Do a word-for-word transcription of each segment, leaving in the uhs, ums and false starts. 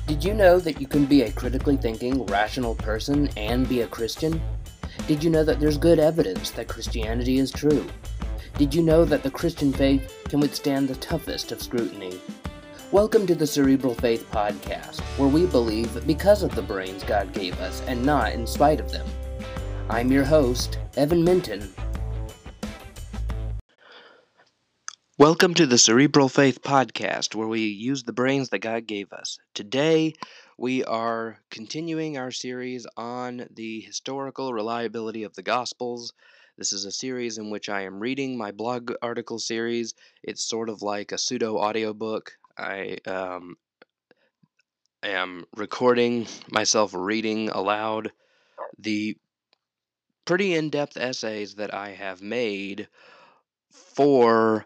Did you know that you can be a critically thinking, rational person and be a Christian? Did you know that there's good evidence that Christianity is true? Did you know that the Christian faith can withstand the toughest of scrutiny? Welcome to the Cerebral Faith Podcast, where we believe because of the brains God gave us and not in spite of them. I'm your host, Evan Minton. Welcome to the Cerebral Faith Podcast, where we use the brains that God gave us. Today, we are continuing our series on the historical reliability of the Gospels. This is a series in which I am reading my blog article series. It's sort of like a pseudo-audiobook. I um, am recording myself reading aloud the pretty in-depth essays that I have made for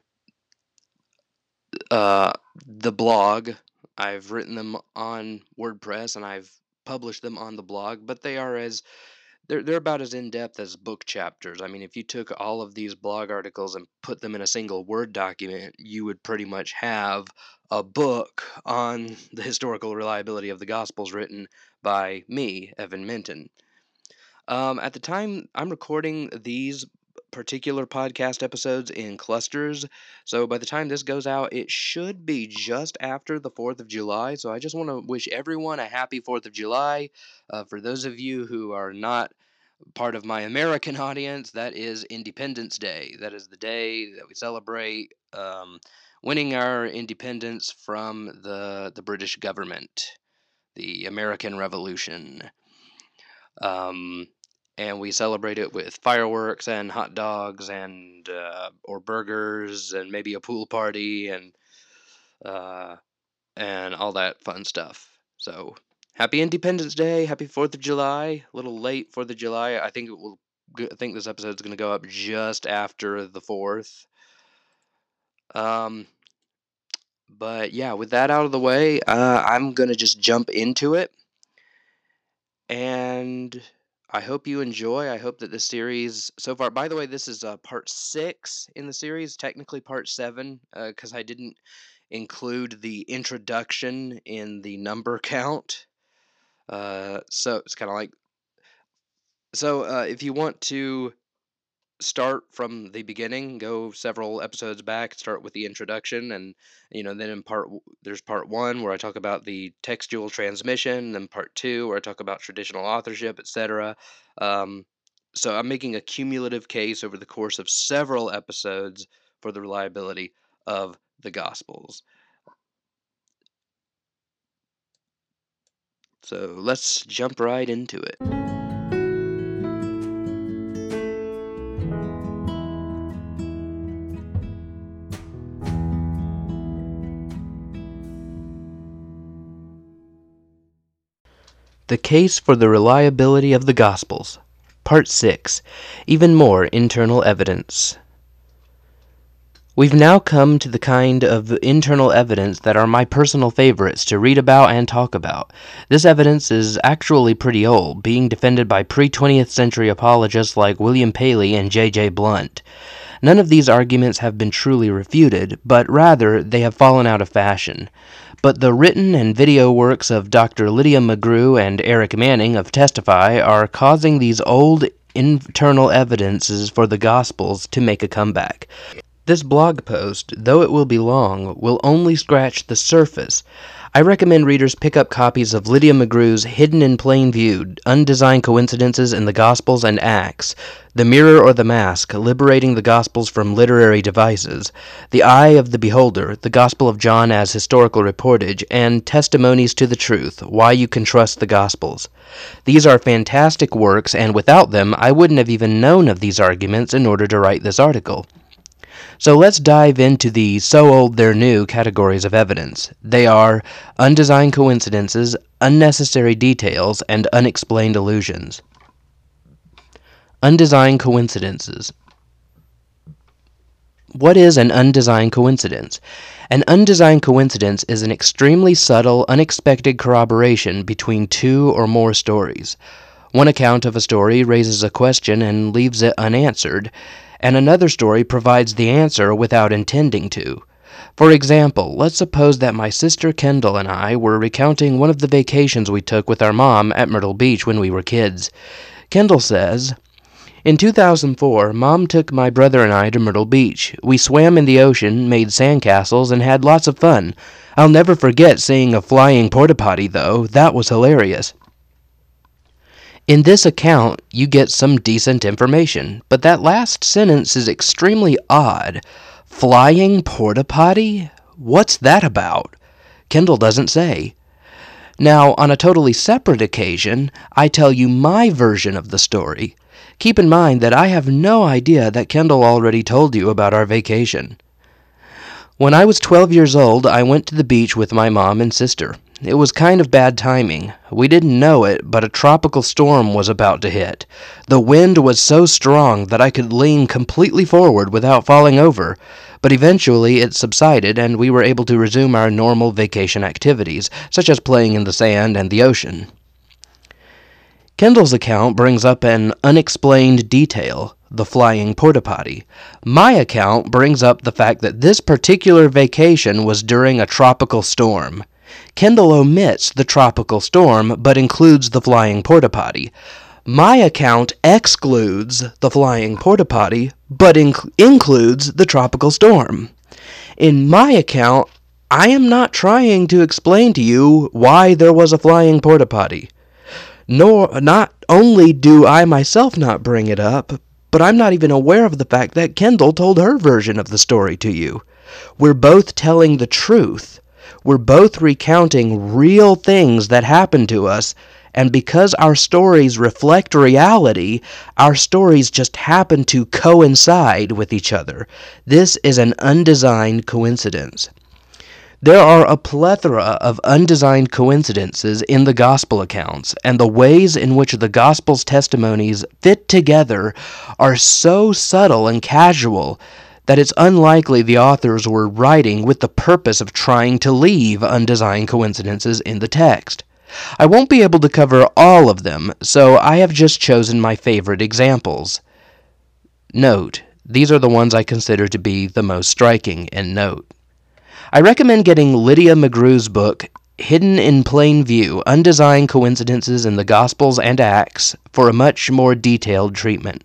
Uh, the blog. I've written them on WordPress and I've published them on the blog, but they are as they're they're about as in-depth as book chapters. I mean, if you took all of these blog articles and put them in a single Word document, you would pretty much have a book on the historical reliability of the Gospels written by me, Evan Minton. Um, at the time I'm recording these particular podcast episodes in clusters, so by the time this goes out, it should be just after the fourth of July, so I just want to wish everyone a happy fourth of July. Uh, for those of you who are not part of my American audience, that is Independence Day. That is the day that we celebrate um, winning our independence from the, the British government, the American Revolution. Um, and we celebrate it with fireworks and hot dogs and uh, or burgers and maybe a pool party and uh, and all that fun stuff. So happy Independence Day, happy Fourth of July. A little late Fourth of July. I think it will. I think this episode is going to go up just after the fourth. Um, but yeah, with that out of the way, uh, I'm gonna just jump into it. And I hope you enjoy. I hope that this series so far, by the way, this is uh, part six in the series, technically part seven, because uh, I didn't include the introduction in the number count. Uh, so it's kind of like, so uh, if you want to start from the beginning, go several episodes back, start with the introduction, and you know then in part there's part one where I talk about the textual transmission, then part two where I talk about traditional authorship, etc. um, so I'm making a cumulative case over the course of several episodes for the reliability of the Gospels. So let's jump right into it. The Case for the Reliability of the Gospels, Part six, Even More Internal Evidence. We've now come to the kind of internal evidence that are my personal favorites to read about and talk about. This evidence is actually pretty old, being defended by pre-twentieth century apologists like William Paley and J J Blunt. None of these arguments have been truly refuted, but rather they have fallen out of fashion. But the written and video works of Doctor Lydia McGrew and Eric Manning of Testify are causing these old internal evidences for the Gospels to make a comeback. This blog post, though it will be long, will only scratch the surface. I recommend readers pick up copies of Lydia McGrew's Hidden in Plain View, Undesigned Coincidences in the Gospels and Acts, The Mirror or the Mask, Liberating the Gospels from Literary Devices, The Eye of the Beholder, The Gospel of John as Historical Reportage, and Testimonies to the Truth, Why You Can Trust the Gospels. These are fantastic works, and without them, I wouldn't have even known of these arguments in order to write this article. So let's dive into the so old they're new categories of evidence. They are undesigned coincidences, unnecessary details, and unexplained allusions. Undesigned coincidences. What is an undesigned coincidence? An undesigned coincidence is an extremely subtle, unexpected corroboration between two or more stories. One account of a story raises a question and leaves it unanswered, and another story provides the answer without intending to. For example, let's suppose that my sister Kendall and I were recounting one of the vacations we took with our mom at Myrtle Beach when we were kids. Kendall says, "In two thousand four, Mom took my brother and I to Myrtle Beach. We swam in the ocean, made sandcastles, and had lots of fun. I'll never forget seeing a flying porta potty, though. That was hilarious." In this account, you get some decent information, but that last sentence is extremely odd. Flying porta potty? What's that about? Kendall doesn't say. Now, on a totally separate occasion, I tell you my version of the story. Keep in mind that I have no idea that Kendall already told you about our vacation. When I was twelve years old, I went to the beach with my mom and sister. It was kind of bad timing. We didn't know it, but a tropical storm was about to hit. The wind was so strong that I could lean completely forward without falling over, but eventually it subsided and we were able to resume our normal vacation activities, such as playing in the sand and the ocean. Kendall's account brings up an unexplained detail, the flying porta potty. My account brings up the fact that this particular vacation was during a tropical storm. Kendall omits the tropical storm, but includes the flying porta potty. My account excludes the flying porta potty, but inc- includes the tropical storm. In my account, I am not trying to explain to you why there was a flying porta potty. Nor, not only do I myself not bring it up, but I'm not even aware of the fact that Kendall told her version of the story to you. We're both telling the truth. We're both recounting real things that happened to us, and because our stories reflect reality, our stories just happen to coincide with each other. This is an undesigned coincidence. There are a plethora of undesigned coincidences in the gospel accounts, and the ways in which the gospel's testimonies fit together are so subtle and casual that it's unlikely the authors were writing with the purpose of trying to leave undesigned coincidences in the text. I won't be able to cover all of them, so I have just chosen my favorite examples. Note, these are the ones I consider to be the most striking in note. I recommend getting Lydia McGrew's book, Hidden in Plain View, Undesigned Coincidences in the Gospels and Acts, for a much more detailed treatment.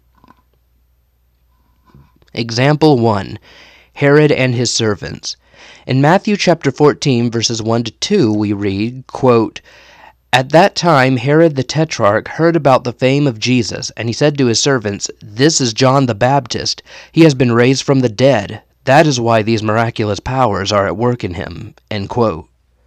Example one. Herod and his servants. In Matthew chapter fourteen, verses one to two, we read, quote, "At that time Herod the Tetrarch heard about the fame of Jesus, and he said to his servants, 'This is John the Baptist. He has been raised from the dead. That is why these miraculous powers are at work in him.'" End quote.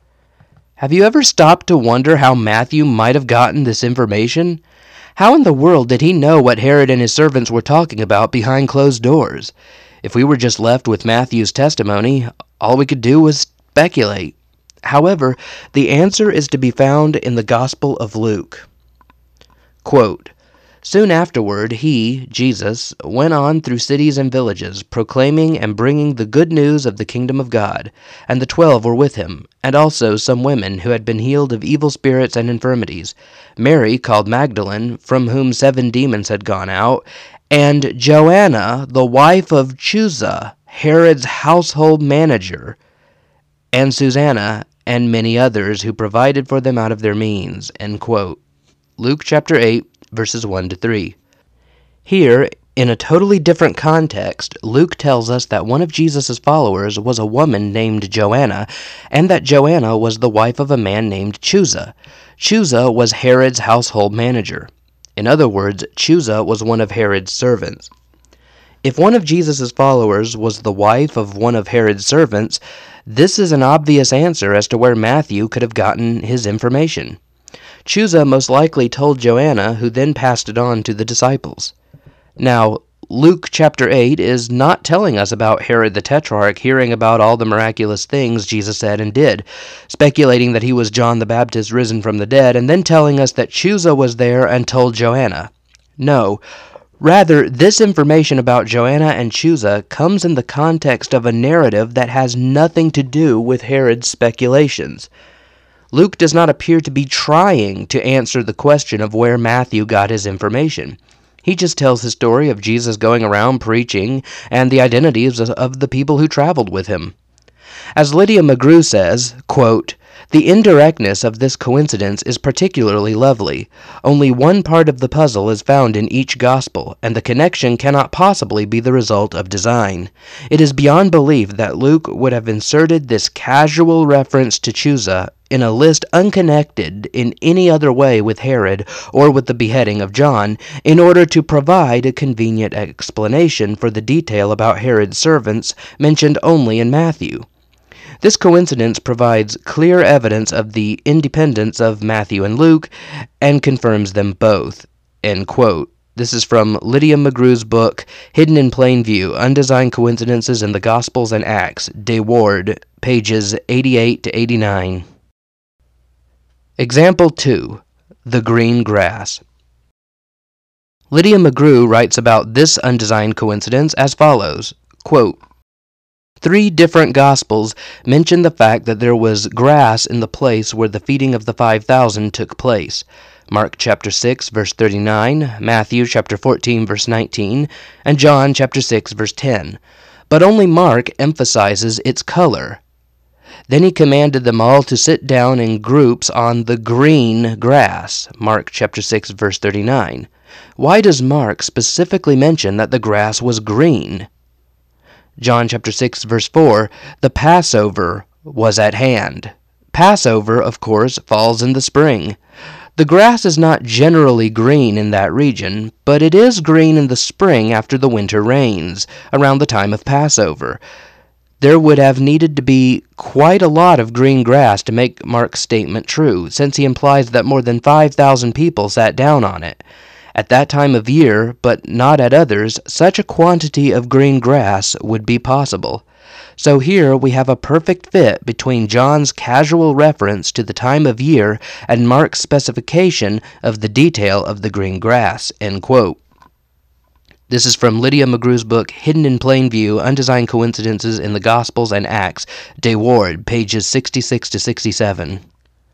Have you ever stopped to wonder how Matthew might have gotten this information? How in the world did he know what Herod and his servants were talking about behind closed doors? If we were just left with Matthew's testimony, all we could do was speculate. However, the answer is to be found in the Gospel of Luke. Quote, "Soon afterward, he, Jesus, went on through cities and villages, proclaiming and bringing the good news of the kingdom of God. And the twelve were with him, and also some women who had been healed of evil spirits and infirmities, Mary, called Magdalene, from whom seven demons had gone out, and Joanna, the wife of Chuza, Herod's household manager, and Susanna, and many others who provided for them out of their means." End quote. Luke chapter eight, verses one to three. Here, in a totally different context, Luke tells us that one of Jesus' followers was a woman named Joanna, and that Joanna was the wife of a man named Chuza. Chuza was Herod's household manager. In other words, Chuza was one of Herod's servants. If one of Jesus' followers was the wife of one of Herod's servants, this is an obvious answer as to where Matthew could have gotten his information. Chuza most likely told Joanna, who then passed it on to the disciples. Now, Luke chapter eight is not telling us about Herod the Tetrarch hearing about all the miraculous things Jesus said and did, speculating that he was John the Baptist risen from the dead, and then telling us that Chuza was there and told Joanna. No, rather, this information about Joanna and Chuza comes in the context of a narrative that has nothing to do with Herod's speculations. Luke does not appear to be trying to answer the question of where Matthew got his information. He just tells his story of Jesus going around preaching and the identities of the people who traveled with him. As Lydia McGrew says, quote, "The indirectness of this coincidence is particularly lovely. Only one part of the puzzle is found in each gospel, and the connection cannot possibly be the result of design. It is beyond belief that Luke would have inserted this casual reference to Chuza in a list unconnected in any other way with Herod or with the beheading of John, in order to provide a convenient explanation for the detail about Herod's servants mentioned only in Matthew. This coincidence provides clear evidence of the independence of Matthew and Luke and confirms them both." End quote. This is from Lydia McGrew's book, Hidden in Plain View, Undesigned Coincidences in the Gospels and Acts, De Ward, pages eighty-eight to eighty-nine. Example two. The green grass. Lydia McGrew writes about this undesigned coincidence as follows, quote, "Three different Gospels mention the fact that there was grass in the place where the feeding of the five thousand took place. Mark chapter six, verse thirty-nine, Matthew chapter fourteen, verse nineteen, and John chapter six, verse ten. But only Mark emphasizes its color. Then he commanded them all to sit down in groups on the green grass. Mark chapter six, verse thirty-nine. Why does Mark specifically mention that the grass was green? John chapter six, verse four, the Passover was at hand. Passover, of course, falls in the spring. The grass is not generally green in that region, but it is green in the spring after the winter rains, around the time of Passover. There would have needed to be quite a lot of green grass to make Mark's statement true, since he implies that more than five thousand people sat down on it. At that time of year, but not at others, such a quantity of green grass would be possible. So here we have a perfect fit between John's casual reference to the time of year and Mark's specification of the detail of the green grass." End quote. This is from Lydia McGrew's book, Hidden in Plain View, Undesigned Coincidences in the Gospels and Acts, De Ward, pages sixty-six to sixty-seven.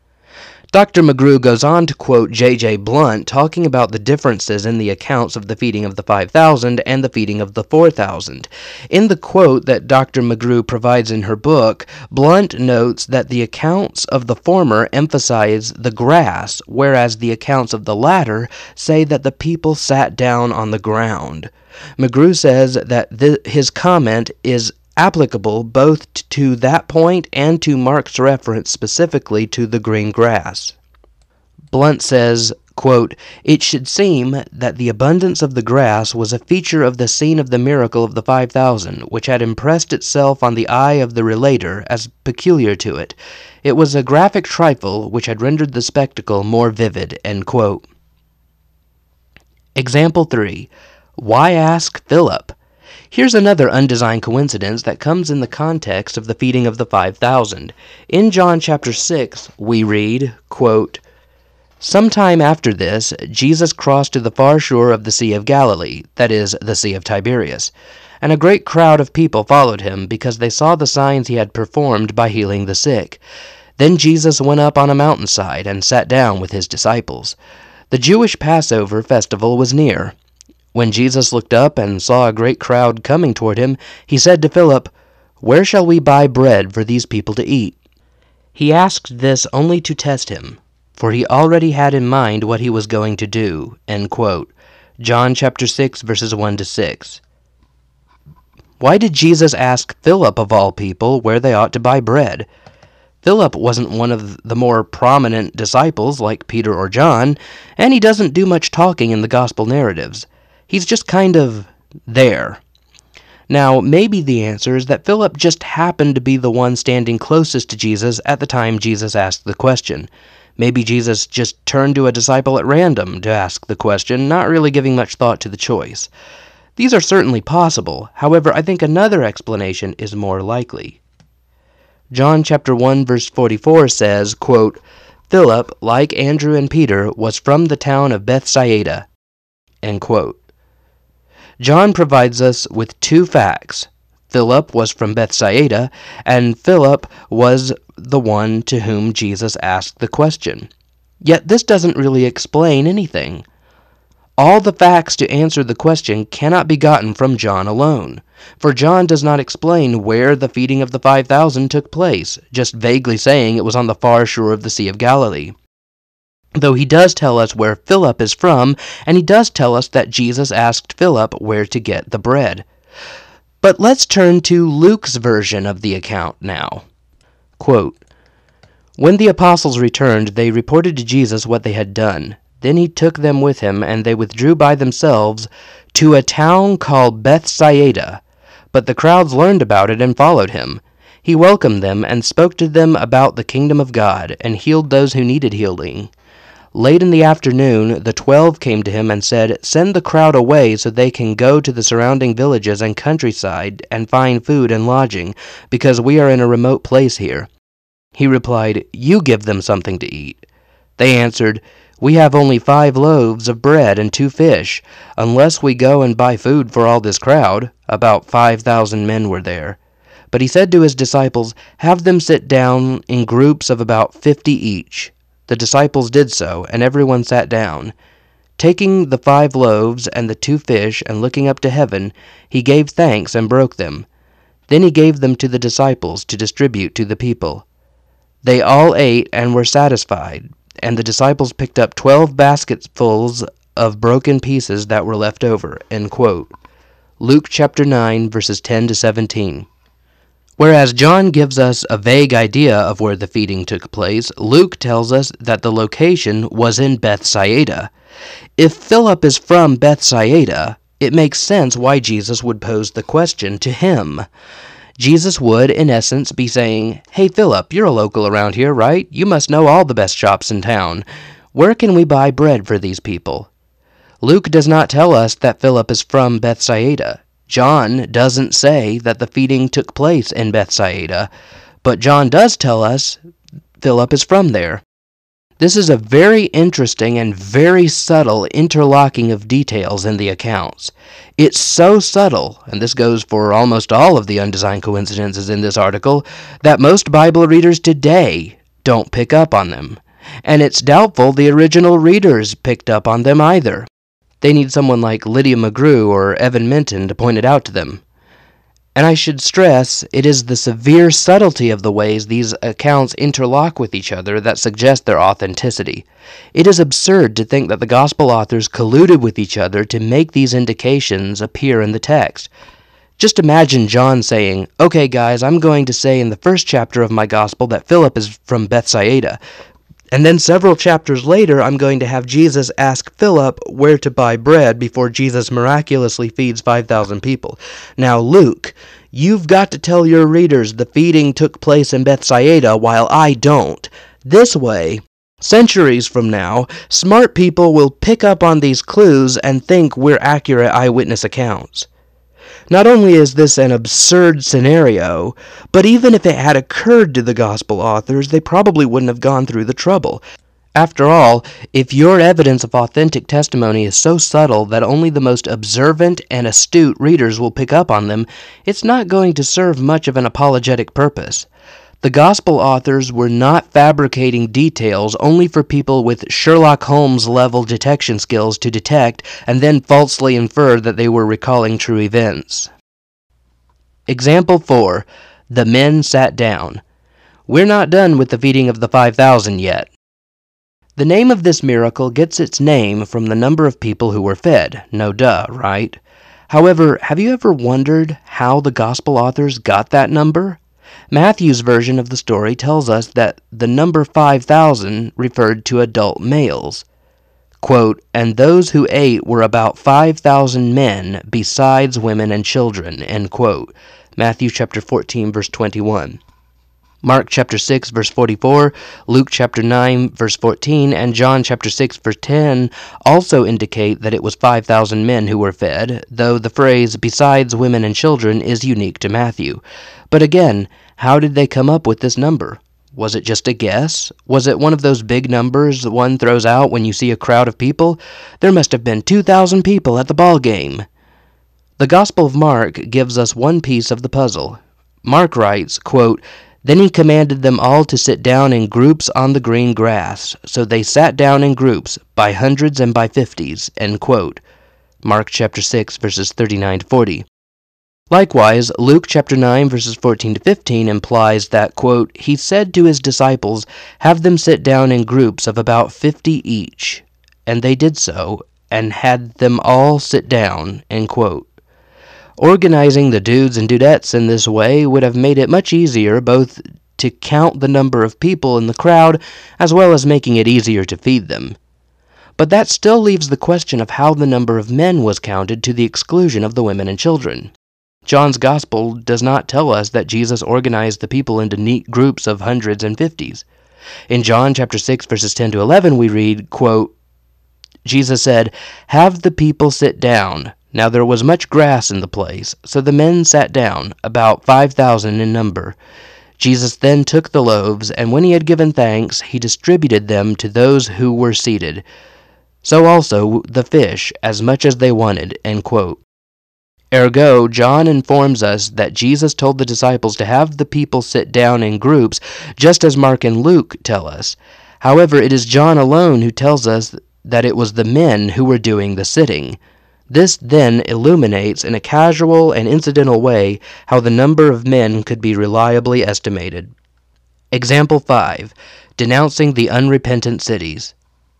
Doctor McGrew goes on to quote J J Blunt talking about the differences in the accounts of the feeding of the five thousand and the feeding of the four thousand. In the quote that Doctor McGrew provides in her book, Blunt notes that the accounts of the former emphasize the grass, whereas the accounts of the latter say that the people sat down on the ground. McGrew says that th- his comment is applicable both to that point and to Mark's reference specifically to the green grass. Blunt says, quote, "It should seem that the abundance of the grass was a feature of the scene of the miracle of the five thousand, which had impressed itself on the eye of the relator as peculiar to it. It was a graphic trifle which had rendered the spectacle more vivid." End quote. Example three. Why ask Philip? Here's another undesigned coincidence that comes in the context of the feeding of the five thousand. In John chapter six, we read, quote, "Sometime after this, Jesus crossed to the far shore of the Sea of Galilee, that is, the Sea of Tiberias, and a great crowd of people followed him, because they saw the signs he had performed by healing the sick. Then Jesus went up on a mountainside and sat down with his disciples. The Jewish Passover festival was near. When Jesus looked up and saw a great crowd coming toward him, he said to Philip, 'Where shall we buy bread for these people to eat?' He asked this only to test him, for he already had in mind what he was going to do." End quote. John chapter six, verses one to six. Why did Jesus ask Philip, of all people, where they ought to buy bread? Philip wasn't one of the more prominent disciples like Peter or John, and he doesn't do much talking in the gospel narratives. He's just kind of there. Now, maybe the answer is that Philip just happened to be the one standing closest to Jesus at the time Jesus asked the question. Maybe Jesus just turned to a disciple at random to ask the question, not really giving much thought to the choice. These are certainly possible. However, I think another explanation is more likely. John chapter one, verse forty-four says, quote, "Philip, like Andrew and Peter, was from the town of Bethsaida." End quote. John provides us with two facts. Philip was from Bethsaida, and Philip was the one to whom Jesus asked the question. Yet this doesn't really explain anything. All the facts to answer the question cannot be gotten from John alone. For John does not explain where the feeding of the five thousand took place, just vaguely saying it was on the far shore of the Sea of Galilee. Though he does tell us where Philip is from, and he does tell us that Jesus asked Philip where to get the bread. But let's turn to Luke's version of the account now. Quote, "When the apostles returned, they reported to Jesus what they had done. Then he took them with him, and they withdrew by themselves to a town called Bethsaida. But the crowds learned about it and followed him. He welcomed them and spoke to them about the kingdom of God, and healed those who needed healing. Late in the afternoon, the twelve came to him and said, 'Send the crowd away so they can go to the surrounding villages and countryside and find food and lodging, because we are in a remote place here.' He replied, 'You give them something to eat.' They answered, 'We have only five loaves of bread and two fish, unless we go and buy food for all this crowd.' About five thousand men were there. But he said to his disciples, 'Have them sit down in groups of about fifty each.' The disciples did so, and everyone sat down. Taking the five loaves and the two fish, and looking up to heaven, he gave thanks and broke them. Then he gave them to the disciples to distribute to the people. They all ate and were satisfied, and the disciples picked up twelve basketfuls of broken pieces that were left over." End quote. Luke chapter nine, verses ten to seventeen. Whereas John gives us a vague idea of where the feeding took place, Luke tells us that the location was in Bethsaida. If Philip is from Bethsaida, it makes sense why Jesus would pose the question to him. Jesus would, in essence, be saying, "Hey Philip, you're a local around here, right? You must know all the best shops in town. Where can we buy bread for these people?" Luke does not tell us that Philip is from Bethsaida. John doesn't say that the feeding took place in Bethsaida, but John does tell us Philip is from there. This is a very interesting and very subtle interlocking of details in the accounts. It's so subtle, and this goes for almost all of the undesigned coincidences in this article, that most Bible readers today don't pick up on them. And it's doubtful the original readers picked up on them either. They need someone like Lydia McGrew or Evan Minton to point it out to them. And I should stress, it is the severe subtlety of the ways these accounts interlock with each other that suggest their authenticity. It is absurd to think that the gospel authors colluded with each other to make these indications appear in the text. Just imagine John saying, "Okay guys, I'm going to say in the first chapter of my gospel that Philip is from Bethsaida. And then several chapters later, I'm going to have Jesus ask Philip where to buy bread before Jesus miraculously feeds five thousand people. Now, Luke, you've got to tell your readers the feeding took place in Bethsaida while I don't. This way, centuries from now, smart people will pick up on these clues and think we're accurate eyewitness accounts." Not only is this an absurd scenario, but even if it had occurred to the gospel authors, they probably wouldn't have gone through the trouble. After all, if your evidence of authentic testimony is so subtle that only the most observant and astute readers will pick up on them, it's not going to serve much of an apologetic purpose. The gospel authors were not fabricating details only for people with Sherlock Holmes-level detection skills to detect and then falsely infer that they were recalling true events. Example four. The men sat down. We're not done with the feeding of the five thousand yet. The name of this miracle gets its name from the number of people who were fed. No duh, right? However, have you ever wondered how the gospel authors got that number? Matthew's version of the story tells us that the number five thousand referred to adult males. Quote, "And those who ate were about five thousand men, besides women and children." End quote. Matthew chapter fourteen, verse twenty-one. Mark chapter six, verse forty-four, Luke chapter nine, verse fourteen, and John chapter six, verse ten also indicate that it was five thousand men who were fed, though the phrase, "besides women and children," is unique to Matthew. But again, how did they come up with this number? Was it just a guess? Was it one of those big numbers one throws out when you see a crowd of people? There must have been two thousand people at the ball game. The Gospel of Mark gives us one piece of the puzzle. Mark writes, quote, "Then he commanded them all to sit down in groups on the green grass. So they sat down in groups, by hundreds and by fifties." End quote. Mark chapter six, verses thirty-nine to forty. Likewise, Luke chapter nine verses fourteen to fifteen implies that, quote, he said to his disciples, have them sit down in groups of about fifty each. And they did so, and had them all sit down, end quote. Organizing the dudes and dudettes in this way would have made it much easier both to count the number of people in the crowd, as well as making it easier to feed them. But that still leaves the question of how the number of men was counted to the exclusion of the women and children. John's Gospel does not tell us that Jesus organized the people into neat groups of hundreds and fifties. In John chapter six verses ten to eleven we read, quote, Jesus said, have the people sit down. Now there was much grass in the place, so the men sat down, about five thousand in number. Jesus then took the loaves, and when he had given thanks, he distributed them to those who were seated. So also the fish, as much as they wanted, end quote. Ergo, John informs us that Jesus told the disciples to have the people sit down in groups, just as Mark and Luke tell us. However, it is John alone who tells us that it was the men who were doing the sitting. This then illuminates in a casual and incidental way how the number of men could be reliably estimated. Example five. Denouncing the unrepentant cities.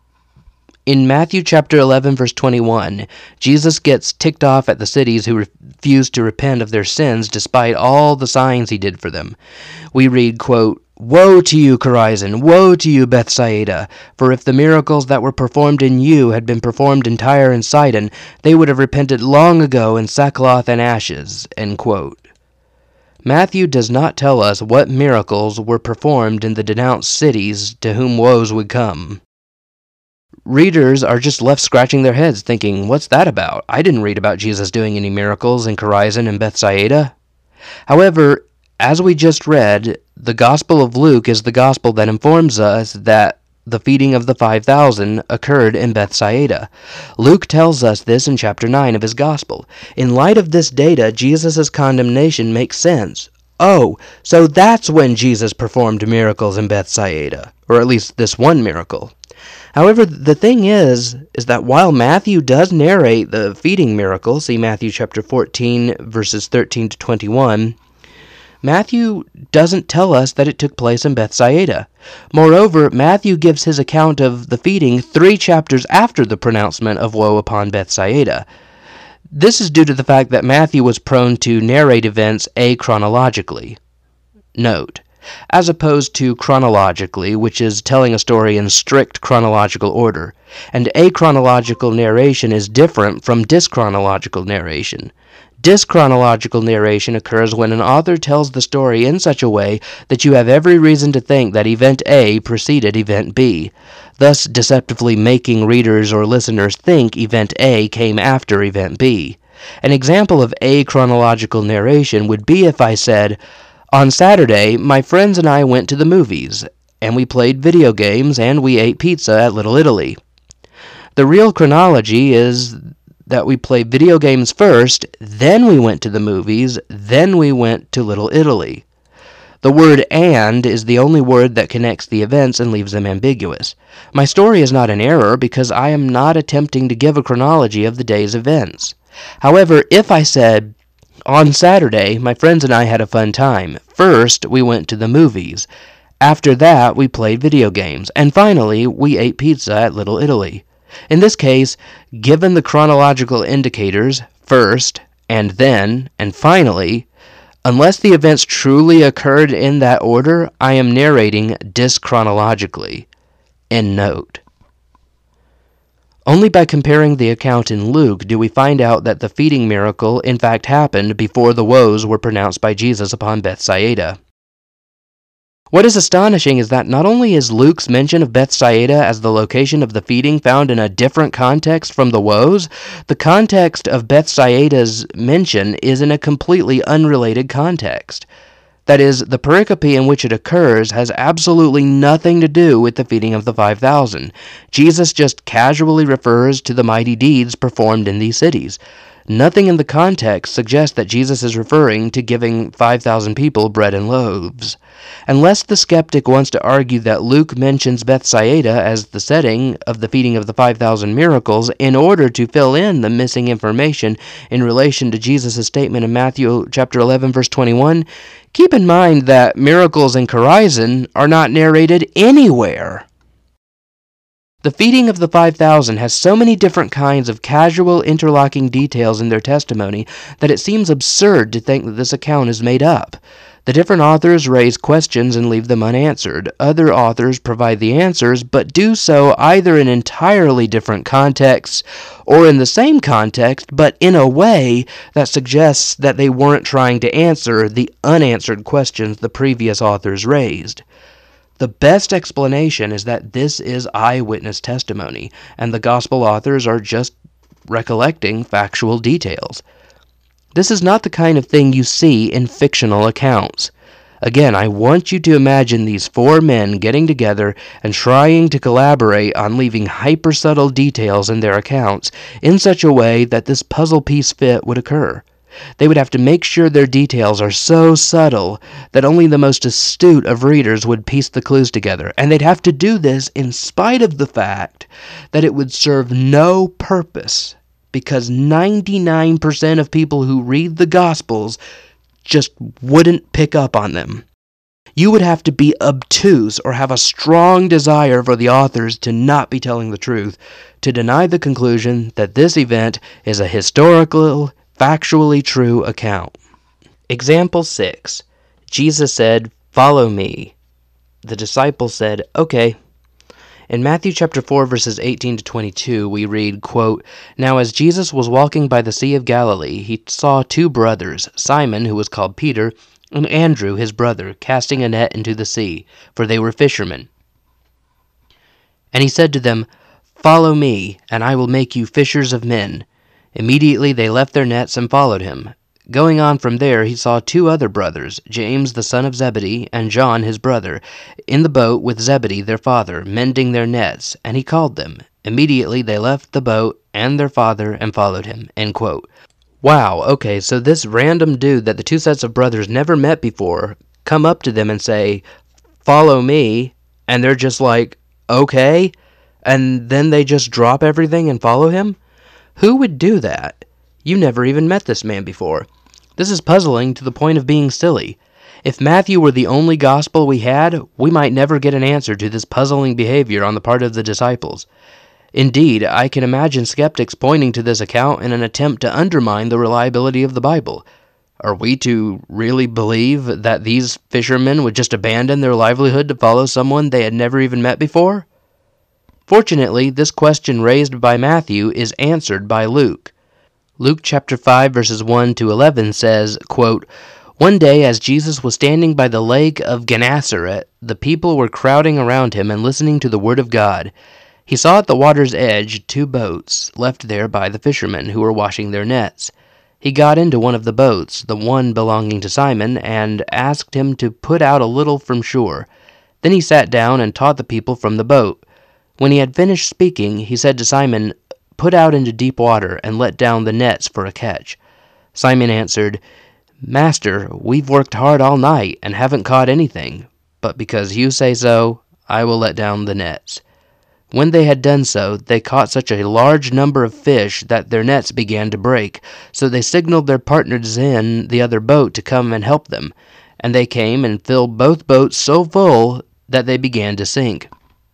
In Matthew chapter eleven verse twenty-one, Jesus gets ticked off at the cities who refuse to repent of their sins despite all the signs he did for them. We read, quote, woe to you, Chorazin! Woe to you, Bethsaida! For if the miracles that were performed in you had been performed in Tyre and Sidon, they would have repented long ago in sackcloth and ashes, end quote. Matthew does not tell us what miracles were performed in the denounced cities to whom woes would come. Readers are just left scratching their heads thinking, what's that about? I didn't read about Jesus doing any miracles in Chorazin and Bethsaida. However, as we just read, the Gospel of Luke is the Gospel that informs us that the feeding of the five thousand occurred in Bethsaida. Luke tells us this in chapter nine of his Gospel. In light of this data, Jesus' condemnation makes sense. Oh, so that's when Jesus performed miracles in Bethsaida, or at least this one miracle. However, the thing is, is that while Matthew does narrate the feeding miracle, see Matthew chapter fourteen, verses thirteen to twenty-one, Matthew doesn't tell us that it took place in Bethsaida. Moreover, Matthew gives his account of the feeding three chapters after the pronouncement of woe upon Bethsaida. This is due to the fact that Matthew was prone to narrate events achronologically. Note, as opposed to chronologically, which is telling a story in strict chronological order, and achronological narration is different from dischronological narration. Dischronological narration occurs when an author tells the story in such a way that you have every reason to think that event A preceded event B, thus deceptively making readers or listeners think event A came after event B. An example of achronological narration would be if I said, on Saturday, my friends and I went to the movies, and we played video games, and we ate pizza at Little Italy. The real chronology is that we played video games first, then we went to the movies, then we went to Little Italy. The word and is the only word that connects the events and leaves them ambiguous. My story is not an error because I am not attempting to give a chronology of the day's events. However, if I said, on Saturday, my friends and I had a fun time. First, we went to the movies. After that, we played video games. And finally, we ate pizza at Little Italy. In this case, given the chronological indicators, first, and then, and finally, unless the events truly occurred in that order, I am narrating dischronologically. End note. Only by comparing the account in Luke do we find out that the feeding miracle in fact happened before the woes were pronounced by Jesus upon Bethsaida. What is astonishing is that not only is Luke's mention of Bethsaida as the location of the feeding found in a different context from the woes, the context of Bethsaida's mention is in a completely unrelated context. That is, the pericope in which it occurs has absolutely nothing to do with the feeding of the five thousand. Jesus just casually refers to the mighty deeds performed in these cities. Nothing in the context suggests that Jesus is referring to giving five thousand people bread and loaves. Unless the skeptic wants to argue that Luke mentions Bethsaida as the setting of the feeding of the five thousand miracles in order to fill in the missing information in relation to Jesus' statement in Matthew chapter eleven, verse twenty-one, keep in mind that miracles in Chorazin are not narrated anywhere. The feeding of the five thousand has so many different kinds of casual interlocking details in their testimony that it seems absurd to think that this account is made up. The different authors raise questions and leave them unanswered. Other authors provide the answers, but do so either in entirely different contexts or in the same context, but in a way that suggests that they weren't trying to answer the unanswered questions the previous authors raised. The best explanation is that this is eyewitness testimony, and the gospel authors are just recollecting factual details. This is not the kind of thing you see in fictional accounts. Again, I want you to imagine these four men getting together and trying to collaborate on leaving hyper-subtle details in their accounts in such a way that this puzzle piece fit would occur. They would have to make sure their details are so subtle that only the most astute of readers would piece the clues together, and they'd have to do this in spite of the fact that it would serve no purpose, because ninety-nine percent of people who read the Gospels just wouldn't pick up on them. You would have to be obtuse or have a strong desire for the authors to not be telling the truth to deny the conclusion that this event is a historical, factually true account. Example six. Jesus said, "Follow me." The disciples said, "Okay." In Matthew chapter four, verses eighteen to twenty-two, we read, quote, "Now as Jesus was walking by the Sea of Galilee, he saw two brothers, Simon, who was called Peter, and Andrew, his brother, casting a net into the sea, for they were fishermen. And he said to them, 'Follow me, and I will make you fishers of men.' Immediately they left their nets and followed him. Going on from there, he saw two other brothers, James the son of Zebedee, and John his brother, in the boat with Zebedee their father, mending their nets, and he called them. Immediately they left the boat and their father and followed him." End quote. Wow, okay, so this random dude that the two sets of brothers never met before come up to them and say, "Follow me," and they're just like, "Okay," and then they just drop everything and follow him? Who would do that? You never even met this man before. This is puzzling to the point of being silly. If Matthew were the only gospel we had, we might never get an answer to this puzzling behavior on the part of the disciples. Indeed, I can imagine skeptics pointing to this account in an attempt to undermine the reliability of the Bible. Are we to really believe that these fishermen would just abandon their livelihood to follow someone they had never even met before? Fortunately, this question raised by Matthew is answered by Luke. Luke chapter five, verses one to eleven says, quote, "One day as Jesus was standing by the lake of Gennesaret, the people were crowding around him and listening to the word of God. He saw at the water's edge two boats, left there by the fishermen who were washing their nets. He got into one of the boats, the one belonging to Simon, and asked him to put out a little from shore. Then he sat down and taught the people from the boat. When he had finished speaking, he said to Simon, 'Put out into deep water and let down the nets for a catch.' Simon answered, 'Master, we've worked hard all night and haven't caught anything, but because you say so, I will let down the nets.' When they had done so, they caught such a large number of fish that their nets began to break. So they signaled their partners in the other boat to come and help them, and they came and filled both boats so full that they began to sink.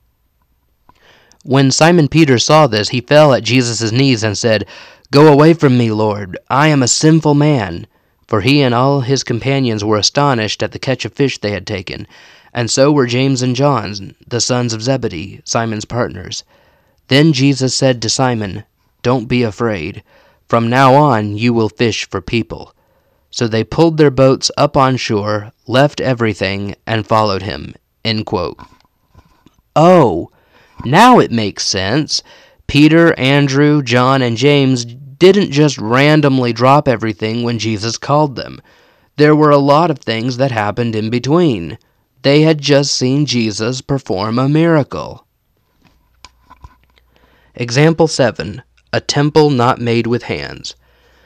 When Simon Peter saw this, he fell at Jesus' knees and said, 'Go away from me, Lord, I am a sinful man.' For he and all his companions were astonished at the catch of fish they had taken, and so were James and John, the sons of Zebedee, Simon's partners. Then Jesus said to Simon, 'Don't be afraid. From now on you will fish for people.' So they pulled their boats up on shore, left everything, and followed him." End quote. Oh, now it makes sense. Peter, Andrew, John, and James didn't just randomly drop everything when Jesus called them. There were a lot of things that happened in between. They had just seen Jesus perform a miracle. Example seven. A temple not made with hands.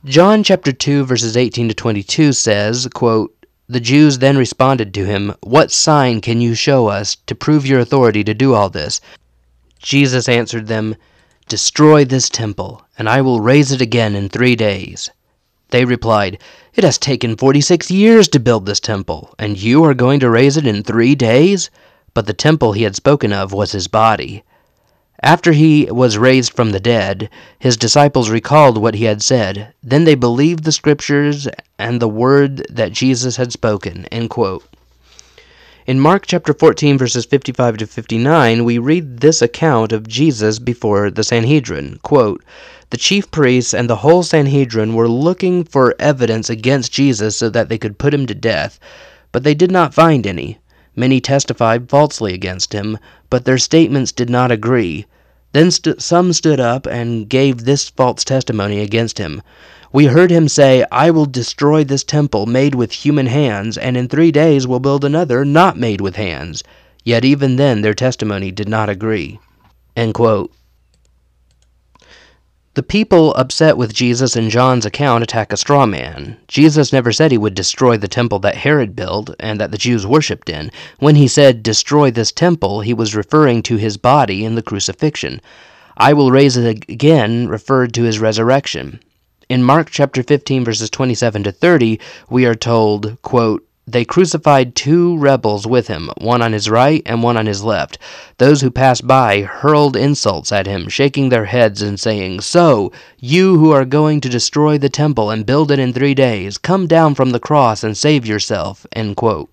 John chapter two verses eighteen to twenty-two says, quote, "The Jews then responded to him, 'What sign can you show us to prove your authority to do all this?' Jesus answered them, 'Destroy this temple, and I will raise it again in three days.' They replied, 'It has taken forty-six years to build this temple, and you are going to raise it in three days?' But the temple he had spoken of was his body. After he was raised from the dead, his disciples recalled what he had said. Then they believed the scriptures and the word that Jesus had spoken." End quote. In Mark chapter fourteen, verses fifty-five to fifty-nine, we read this account of Jesus before the Sanhedrin. Quote, "The chief priests and the whole Sanhedrin were looking for evidence against Jesus so that they could put him to death, but they did not find any. Many testified falsely against him, but their statements did not agree. Then st- some stood up and gave this false testimony against him. 'We heard him say, I will destroy this temple made with human hands, and in three days will build another not made with hands.' Yet even then their testimony did not agree." End quote. The people upset with Jesus in John's account attack a straw man. Jesus never said he would destroy the temple that Herod built and that the Jews worshipped in. When he said, "destroy this temple," he was referring to his body in the crucifixion. "I will raise it again" referred to his resurrection. In Mark chapter fifteen, verses twenty-seven to thirty, we are told, quote, "They crucified two rebels with him, one on his right and one on his left. Those who passed by hurled insults at him, shaking their heads and saying, 'So, you who are going to destroy the temple and build it in three days, come down from the cross and save yourself.'" End quote.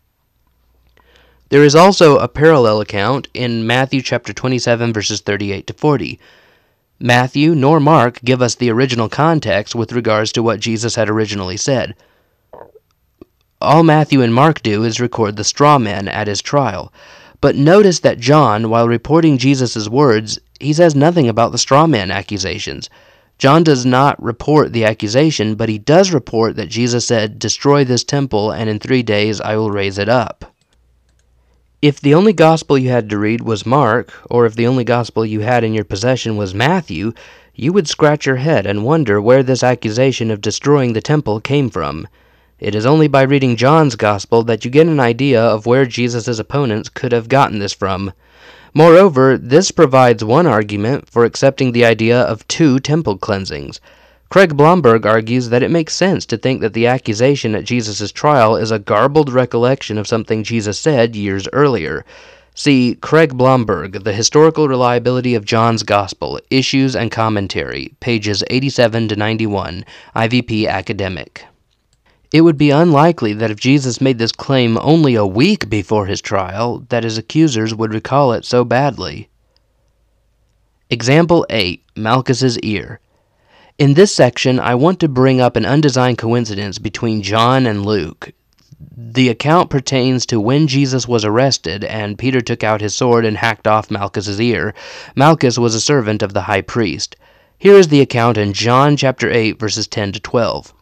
There is also a parallel account in Matthew chapter twenty-seven, verses thirty-eight to forty. Matthew nor Mark give us the original context with regards to what Jesus had originally said. All Matthew and Mark do is record the straw man at his trial. But notice that John, while reporting Jesus' words, he says nothing about the straw man accusations. John does not report the accusation, but he does report that Jesus said, "Destroy this temple, and in three days I will raise it up." If the only gospel you had to read was Mark, or if the only gospel you had in your possession was Matthew, you would scratch your head and wonder where this accusation of destroying the temple came from. It is only by reading John's Gospel that you get an idea of where Jesus' opponents could have gotten this from. Moreover, this provides one argument for accepting the idea of two temple cleansings. Craig Blomberg argues that it makes sense to think that the accusation at Jesus' trial is a garbled recollection of something Jesus said years earlier. See Craig Blomberg, The Historical Reliability of John's Gospel, Issues and Commentary, pages eighty-seven to ninety-one, I V P Academic. It would be unlikely that if Jesus made this claim only a week before his trial, that his accusers would recall it so badly. Example eight, Malchus's ear. In this section, I want to bring up an undesigned coincidence between John and Luke. The account pertains to when Jesus was arrested and Peter took out his sword and hacked off Malchus's ear. Malchus was a servant of the high priest. Here is the account in John chapter eight, verses ten to twelve.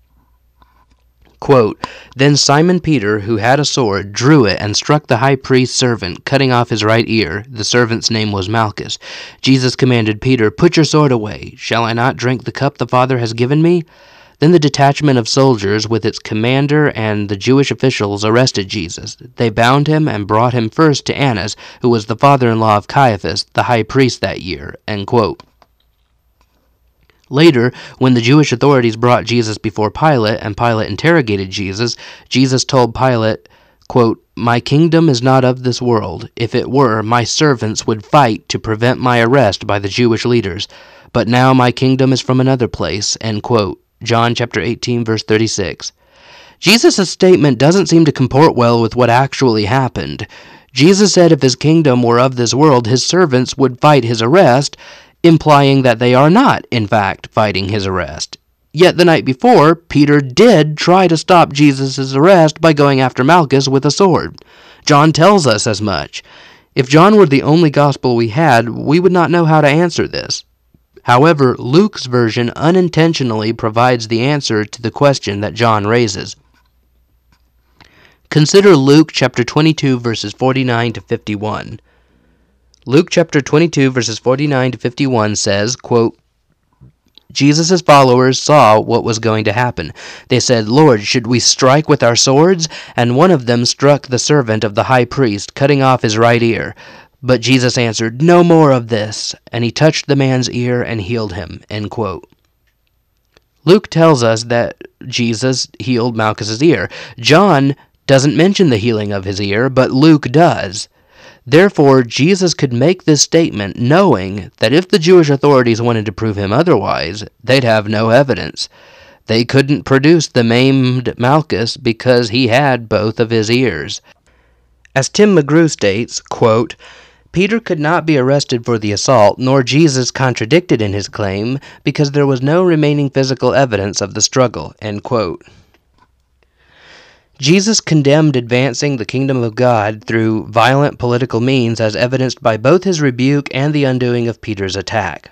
Quote, "Then Simon Peter, who had a sword, drew it and struck the high priest's servant, cutting off his right ear. The servant's name was Malchus. Jesus commanded Peter, 'Put your sword away. Shall I not drink the cup the Father has given me?' Then the detachment of soldiers with its commander and the Jewish officials arrested Jesus. They bound him and brought him first to Annas, who was the father-in-law of Caiaphas, the high priest that year." End quote. Later, when the Jewish authorities brought Jesus before Pilate and Pilate interrogated Jesus, Jesus told Pilate, quote, "My kingdom is not of this world. If it were, my servants would fight to prevent my arrest by the Jewish leaders. But now my kingdom is from another place." End quote. John chapter eighteen, verse thirty-six. Jesus' statement doesn't seem to comport well with what actually happened. Jesus said if his kingdom were of this world, his servants would fight his arrest, implying that they are not, in fact, fighting his arrest. Yet the night before, Peter did try to stop Jesus' arrest by going after Malchus with a sword. John tells us as much. If John were the only gospel we had, we would not know how to answer this. However, Luke's version unintentionally provides the answer to the question that John raises. Consider Luke chapter twenty-two, verses forty-nine to fifty-one. Luke chapter twenty-two, verses forty-nine to fifty-one says, quote, Jesus' followers saw what was going to happen. They said, "Lord, should we strike with our swords?" And one of them struck the servant of the high priest, cutting off his right ear. But Jesus answered, "No more of this." And he touched the man's ear and healed him. End quote. Luke tells us that Jesus healed Malchus's ear. John doesn't mention the healing of his ear, but Luke does. Therefore, Jesus could make this statement knowing that if the Jewish authorities wanted to prove him otherwise, they'd have no evidence. They couldn't produce the maimed Malchus because he had both of his ears. As Tim McGrew states, quote, "Peter could not be arrested for the assault, nor Jesus contradicted in his claim, because there was no remaining physical evidence of the struggle." End quote. Jesus condemned advancing the kingdom of God through violent political means as evidenced by both his rebuke and the undoing of Peter's attack.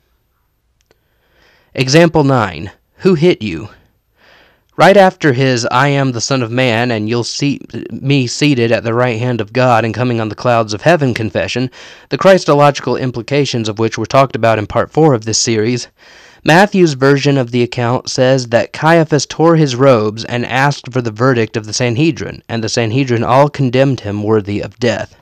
Example nine. Who hit you? Right after his "I am the Son of Man, and you'll see me seated at the right hand of God and coming on the clouds of heaven" confession, the Christological implications of which were talked about in part four of this series, Matthew's version of the account says that Caiaphas tore his robes and asked for the verdict of the Sanhedrin, and the Sanhedrin all condemned him worthy of death.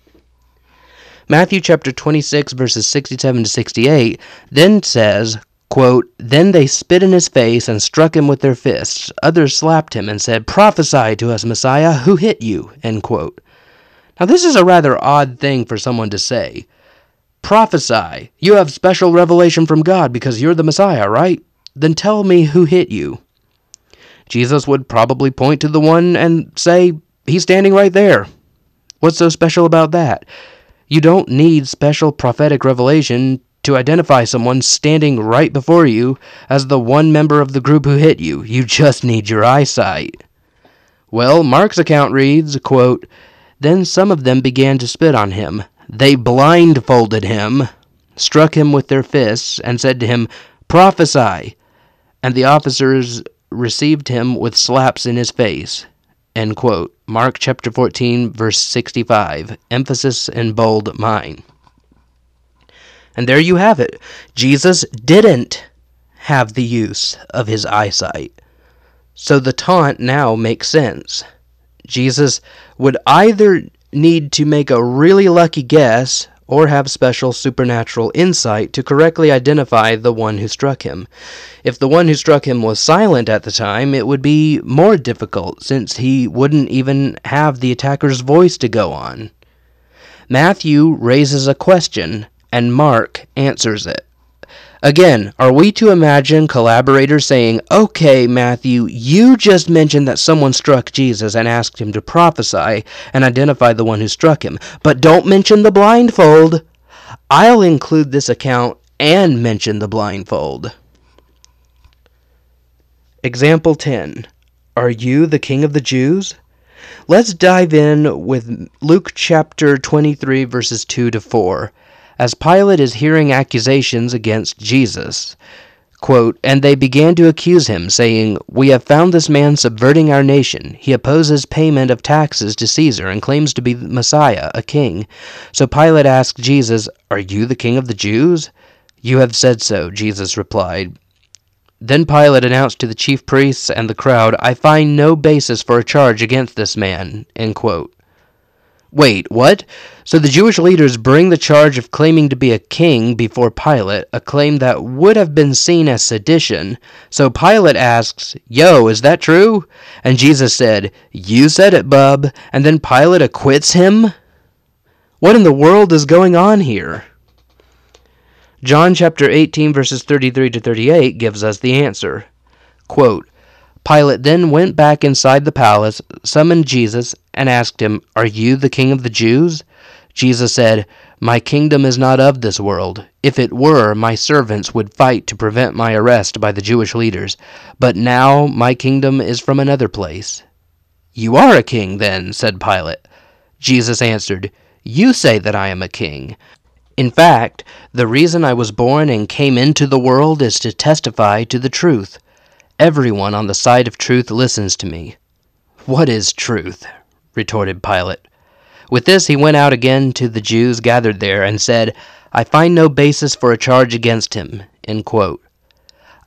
Matthew chapter twenty-six, verses sixty-seven to sixty-eight then says, quote, "Then they spit in his face and struck him with their fists. Others slapped him and said, 'Prophesy to us, Messiah, who hit you?'" End quote. Now this is a rather odd thing for someone to say. Prophesy. You have special revelation from God because you're the Messiah, right? Then tell me who hit you. Jesus would probably point to the one and say, "He's standing right there." What's so special about that? You don't need special prophetic revelation to identify someone standing right before you as the one member of the group who hit you. You just need your eyesight. Well, Mark's account reads, quote, "Then some of them began to spit on him. They blindfolded him, struck him with their fists, and said to him, 'Prophesy.' And the officers received him with slaps in his face." End quote. Mark chapter fourteen, verse sixty-five. Emphasis in bold mine. And there you have it. Jesus didn't have the use of his eyesight. So the taunt now makes sense. Jesus would either need to make a really lucky guess or have special supernatural insight to correctly identify the one who struck him. If the one who struck him was silent at the time, it would be more difficult since he wouldn't even have the attacker's voice to go on. Matthew raises a question, and Mark answers it. Again, are we to imagine collaborators saying, "Okay, Matthew, you just mentioned that someone struck Jesus and asked him to prophesy and identify the one who struck him, but don't mention the blindfold. I'll include this account and mention the blindfold." Example ten. Are you the King of the Jews? Let's dive in with Luke chapter twenty-three, verses two to four. As Pilate is hearing accusations against Jesus, quote, "And they began to accuse him, saying, 'We have found this man subverting our nation. He opposes payment of taxes to Caesar and claims to be the Messiah, a king.' So Pilate asked Jesus, 'Are you the King of the Jews?' 'You have said so,' Jesus replied. Then Pilate announced to the chief priests and the crowd, 'I find no basis for a charge against this man.'" End quote. Wait, what? So the Jewish leaders bring the charge of claiming to be a king before Pilate, a claim that would have been seen as sedition. So Pilate asks, "Yo, is that true?" And Jesus said, "You said it, bub." And then Pilate acquits him? What in the world is going on here? John chapter eighteen, verses thirty-three to thirty-eight gives us the answer. Quote, "Pilate then went back inside the palace, summoned Jesus, and asked him, 'Are you the King of the Jews?' Jesus said, 'My kingdom is not of this world. If it were, my servants would fight to prevent my arrest by the Jewish leaders. But now my kingdom is from another place.' 'You are a king, then,' said Pilate. Jesus answered, 'You say that I am a king. In fact, the reason I was born and came into the world is to testify to the truth. Everyone on the side of truth listens to me.' 'What is truth?' retorted Pilate. With this he went out again to the Jews gathered there and said, 'I find no basis for a charge against him.'" End quote.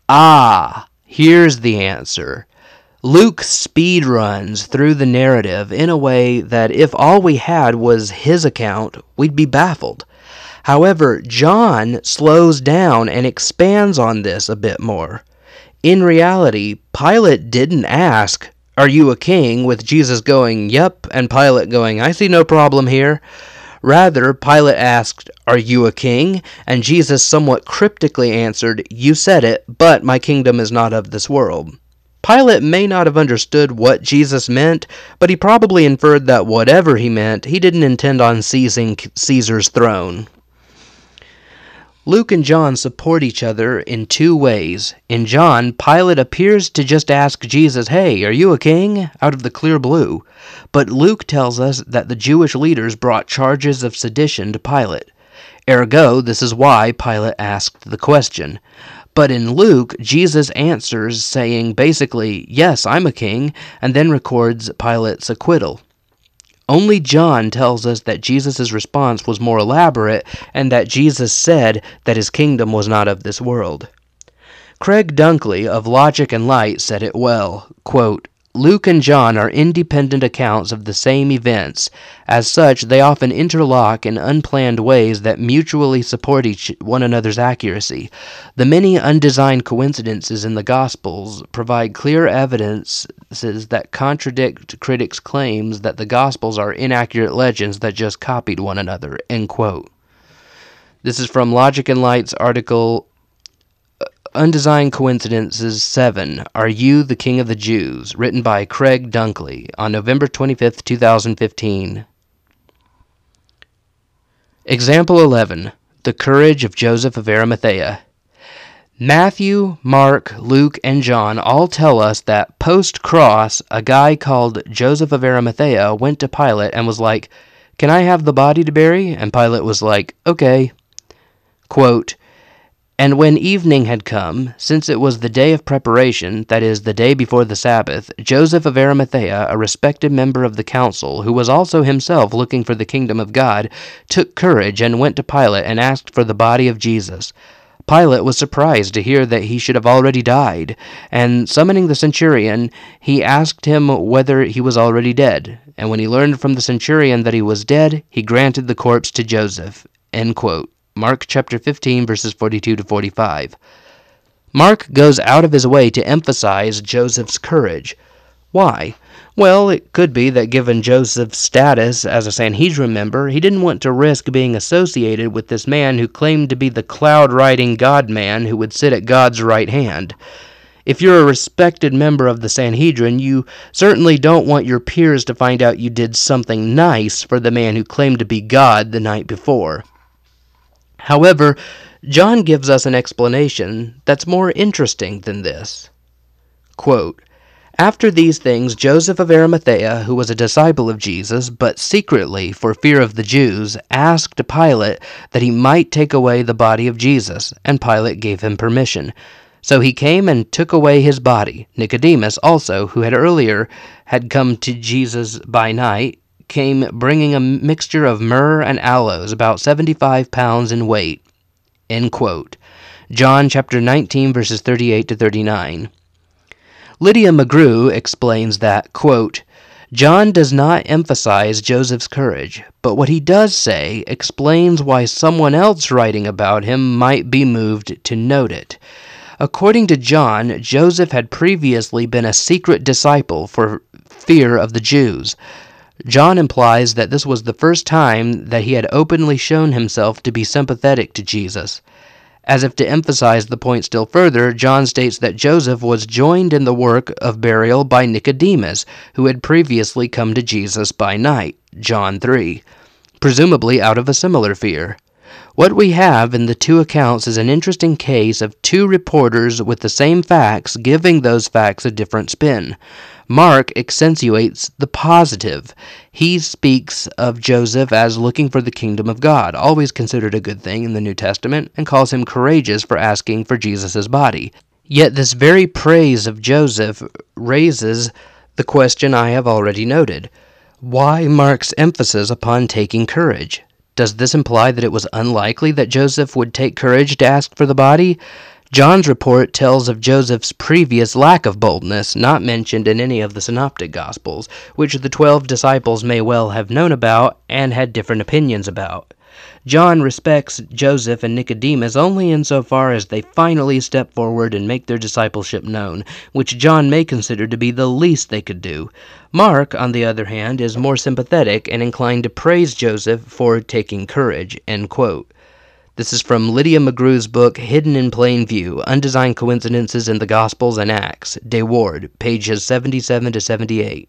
Ah, here's the answer. Luke speed runs through the narrative in a way that if all we had was his account, we'd be baffled. However, John slows down and expands on this a bit more. In reality, Pilate didn't ask, "Are you a king?" with Jesus going, "Yep," and Pilate going, "I see no problem here." Rather, Pilate asked, "Are you a king?" And Jesus somewhat cryptically answered, "You said it, but my kingdom is not of this world." Pilate may not have understood what Jesus meant, but he probably inferred that whatever he meant, he didn't intend on seizing Caesar's throne. Luke and John support each other in two ways. In John, Pilate appears to just ask Jesus, "Hey, are you a king?" out of the clear blue. But Luke tells us that the Jewish leaders brought charges of sedition to Pilate. Ergo, this is why Pilate asked the question. But in Luke, Jesus answers saying basically, "Yes, I'm a king," and then records Pilate's acquittal. Only John tells us that Jesus' response was more elaborate and that Jesus said that his kingdom was not of this world. Craig Dunkley of Logic and Light said it well, quote, "Luke and John are independent accounts of the same events. As such, they often interlock in unplanned ways that mutually support each one another's accuracy. The many undesigned coincidences in the Gospels provide clear evidences that contradict critics' claims that the Gospels are inaccurate legends that just copied one another." End quote. This is from Logic and Light's article, Undesigned Coincidences seven, Are You the King of the Jews? Written by Craig Dunkley on November twenty-fifth, two thousand fifteen. Example eleven. The Courage of Joseph of Arimathea. Matthew, Mark, Luke, and John all tell us that post-cross, a guy called Joseph of Arimathea went to Pilate and was like, "Can I have the body to bury?" And Pilate was like, "Okay." Quote, "And when evening had come, since it was the day of preparation, that is, the day before the Sabbath, Joseph of Arimathea, a respected member of the council, who was also himself looking for the kingdom of God, took courage and went to Pilate and asked for the body of Jesus. Pilate was surprised to hear that he should have already died, and summoning the centurion, he asked him whether he was already dead. And when he learned from the centurion that he was dead, he granted the corpse to Joseph." End quote. Mark chapter fifteen, verses forty-two to forty-five. Mark goes out of his way to emphasize Joseph's courage. Why? Well, it could be that given Joseph's status as a Sanhedrin member, he didn't want to risk being associated with this man who claimed to be the cloud-riding God-man who would sit at God's right hand. If you're a respected member of the Sanhedrin, you certainly don't want your peers to find out you did something nice for the man who claimed to be God the night before. However, John gives us an explanation that's more interesting than this. Quote, "After these things, Joseph of Arimathea, who was a disciple of Jesus, but secretly, for fear of the Jews, asked Pilate that he might take away the body of Jesus, and Pilate gave him permission. So he came and took away his body. Nicodemus also, who had earlier had come to Jesus by night, came bringing a mixture of myrrh and aloes, about seventy-five pounds in weight." End quote. John chapter nineteen, verses thirty-eight to thirty-nine. Lydia McGrew explains that, quote, "John does not emphasize Joseph's courage, but what he does say explains why someone else writing about him might be moved to note it. According to John, Joseph had previously been a secret disciple for fear of the Jews. John implies that this was the first time that he had openly shown himself to be sympathetic to Jesus. As if to emphasize the point still further, John states that Joseph was joined in the work of burial by Nicodemus, who had previously come to Jesus by night, John three, presumably out of a similar fear. What we have in the two accounts is an interesting case of two reporters with the same facts giving those facts a different spin. Mark accentuates the positive. He speaks of Joseph as looking for the kingdom of God, always considered a good thing in the New Testament, and calls him courageous for asking for Jesus' body. Yet this very praise of Joseph raises the question I have already noted. Why Mark's emphasis upon taking courage? Does this imply that it was unlikely that Joseph would take courage to ask for the body? John's report tells of Joseph's previous lack of boldness, not mentioned in any of the synoptic Gospels, which the twelve disciples may well have known about and had different opinions about. John respects Joseph and Nicodemus only insofar as they finally step forward and make their discipleship known, which John may consider to be the least they could do. Mark, on the other hand, is more sympathetic and inclined to praise Joseph for taking courage." End quote. This is from Lydia McGrew's book, Hidden in Plain View, Undesigned Coincidences in the Gospels and Acts, De Ward, pages seventy-seven to seventy-eight.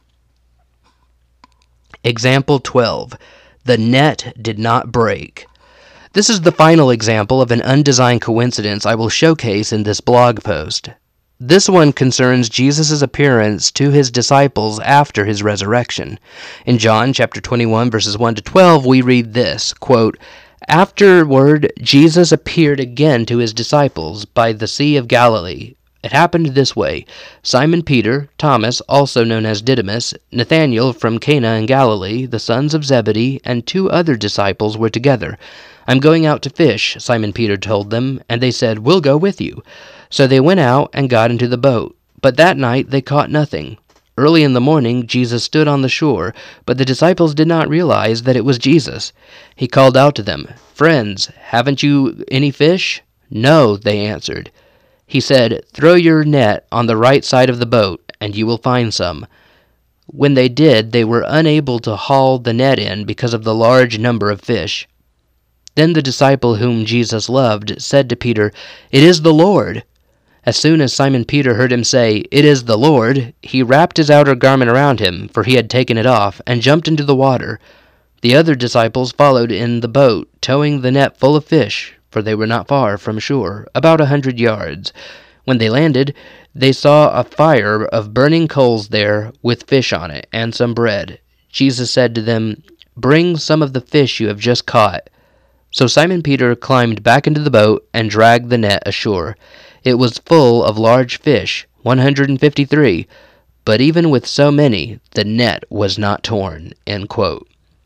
Example twelve. The net did not break. This is the final example of an undesigned coincidence I will showcase in this blog post. This one concerns Jesus' appearance to his disciples after his resurrection. In John chapter twenty-one, verses one to twelve, we read this, quote, "Afterward, Jesus appeared again to his disciples by the Sea of Galilee. It happened this way. Simon Peter, Thomas, also known as Didymus, Nathanael from Cana in Galilee, the sons of Zebedee, and two other disciples were together. 'I'm going out to fish,' Simon Peter told them, and they said, 'We'll go with you.' So they went out and got into the boat. But that night they caught nothing. Early in the morning Jesus stood on the shore, but the disciples did not realize that it was Jesus. He called out to them, 'Friends, haven't you any fish?' 'No,' they answered. He said, 'Throw your net on the right side of the boat, and you will find some.' When they did, they were unable to haul the net in because of the large number of fish. Then the disciple whom Jesus loved said to Peter, 'It is the Lord.' As soon as Simon Peter heard him say, 'It is the Lord,' he wrapped his outer garment around him, for he had taken it off, and jumped into the water. The other disciples followed in the boat, towing the net full of fish, for they were not far from shore, about a hundred yards. When they landed, they saw a fire of burning coals there, with fish on it, and some bread. Jesus said to them, 'Bring some of the fish you have just caught.' So Simon Peter climbed back into the boat and dragged the net ashore. It was full of large fish, one hundred fifty-three, but even with so many, the net was not torn." End quote.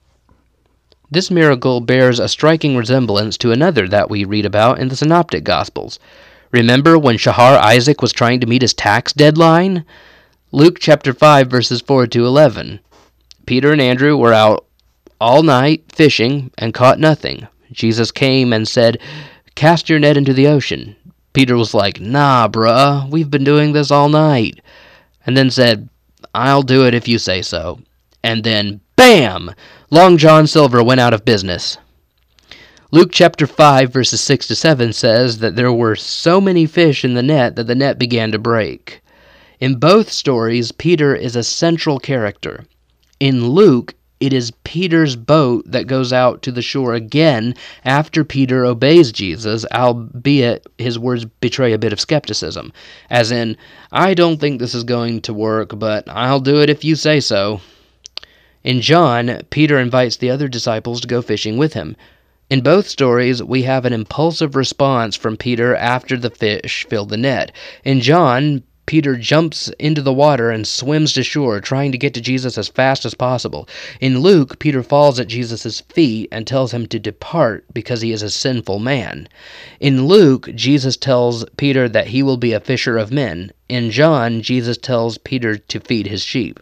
This miracle bears a striking resemblance to another that we read about in the Synoptic Gospels. Remember when Shahar Isaac was trying to meet his tax deadline? Luke chapter five, verses four to eleven. Peter and Andrew were out all night fishing and caught nothing. Jesus came and said, "Cast your net into the ocean." Peter was like, "Nah, bruh, we've been doing this all night." And then said, "I'll do it if you say so." And then, bam! Long John Silver went out of business. Luke chapter five, verses six to seven says that there were so many fish in the net that the net began to break. In both stories, Peter is a central character. In Luke, it is Peter's boat that goes out to the shore again after Peter obeys Jesus, albeit his words betray a bit of skepticism. As in, "I don't think this is going to work, but I'll do it if you say so." In John, Peter invites the other disciples to go fishing with him. In both stories, we have an impulsive response from Peter after the fish fill the net. In John, Peter jumps into the water and swims to shore, trying to get to Jesus as fast as possible. In Luke, Peter falls at Jesus' feet and tells him to depart because he is a sinful man. In Luke, Jesus tells Peter that he will be a fisher of men. In John, Jesus tells Peter to feed his sheep.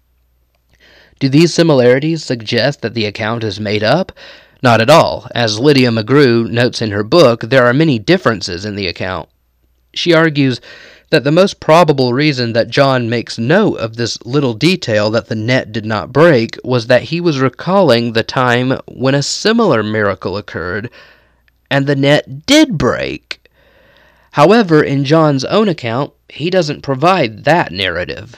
Do these similarities suggest that the account is made up? Not at all. As Lydia McGrew notes in her book, there are many differences in the account. She argues that the most probable reason that John makes note of this little detail that the net did not break was that he was recalling the time when a similar miracle occurred and the net did break. However, in John's own account, he doesn't provide that narrative.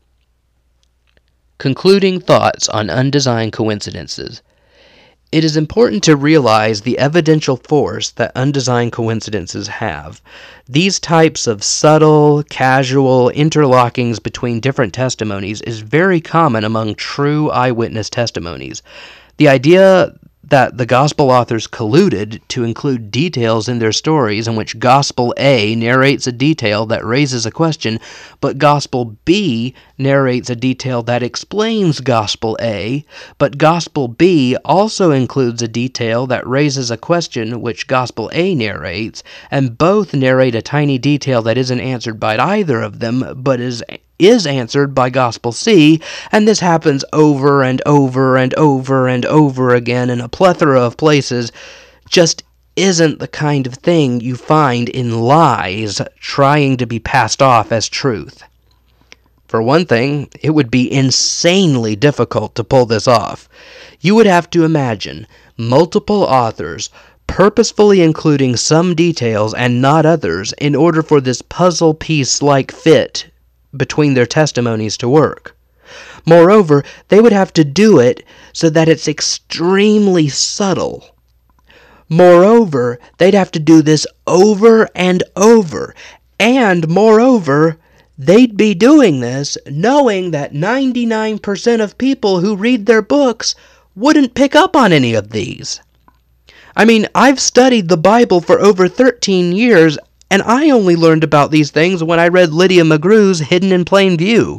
Concluding thoughts on undesigned coincidences. It is important to realize the evidential force that undesigned coincidences have. These types of subtle, casual interlockings between different testimonies is very common among true eyewitness testimonies. The idea that the Gospel authors colluded to include details in their stories in which Gospel A narrates a detail that raises a question, but Gospel B narrates a detail that explains Gospel A, but Gospel B also includes a detail that raises a question which Gospel A narrates, and both narrate a tiny detail that isn't answered by either of them, but is is answered by Gospel C, and this happens over and over and over and over again in a plethora of places, just isn't the kind of thing you find in lies trying to be passed off as truth. For one thing, it would be insanely difficult to pull this off. You would have to imagine multiple authors purposefully including some details and not others in order for this puzzle piece-like fit between their testimonies to work. Moreover, they would have to do it so that it's extremely subtle. Moreover, they'd have to do this over and over. And moreover, they'd be doing this knowing that ninety-nine percent of people who read their books wouldn't pick up on any of these. I mean, I've studied the Bible for over thirteen years, and I only learned about these things when I read Lydia McGrew's Hidden in Plain View.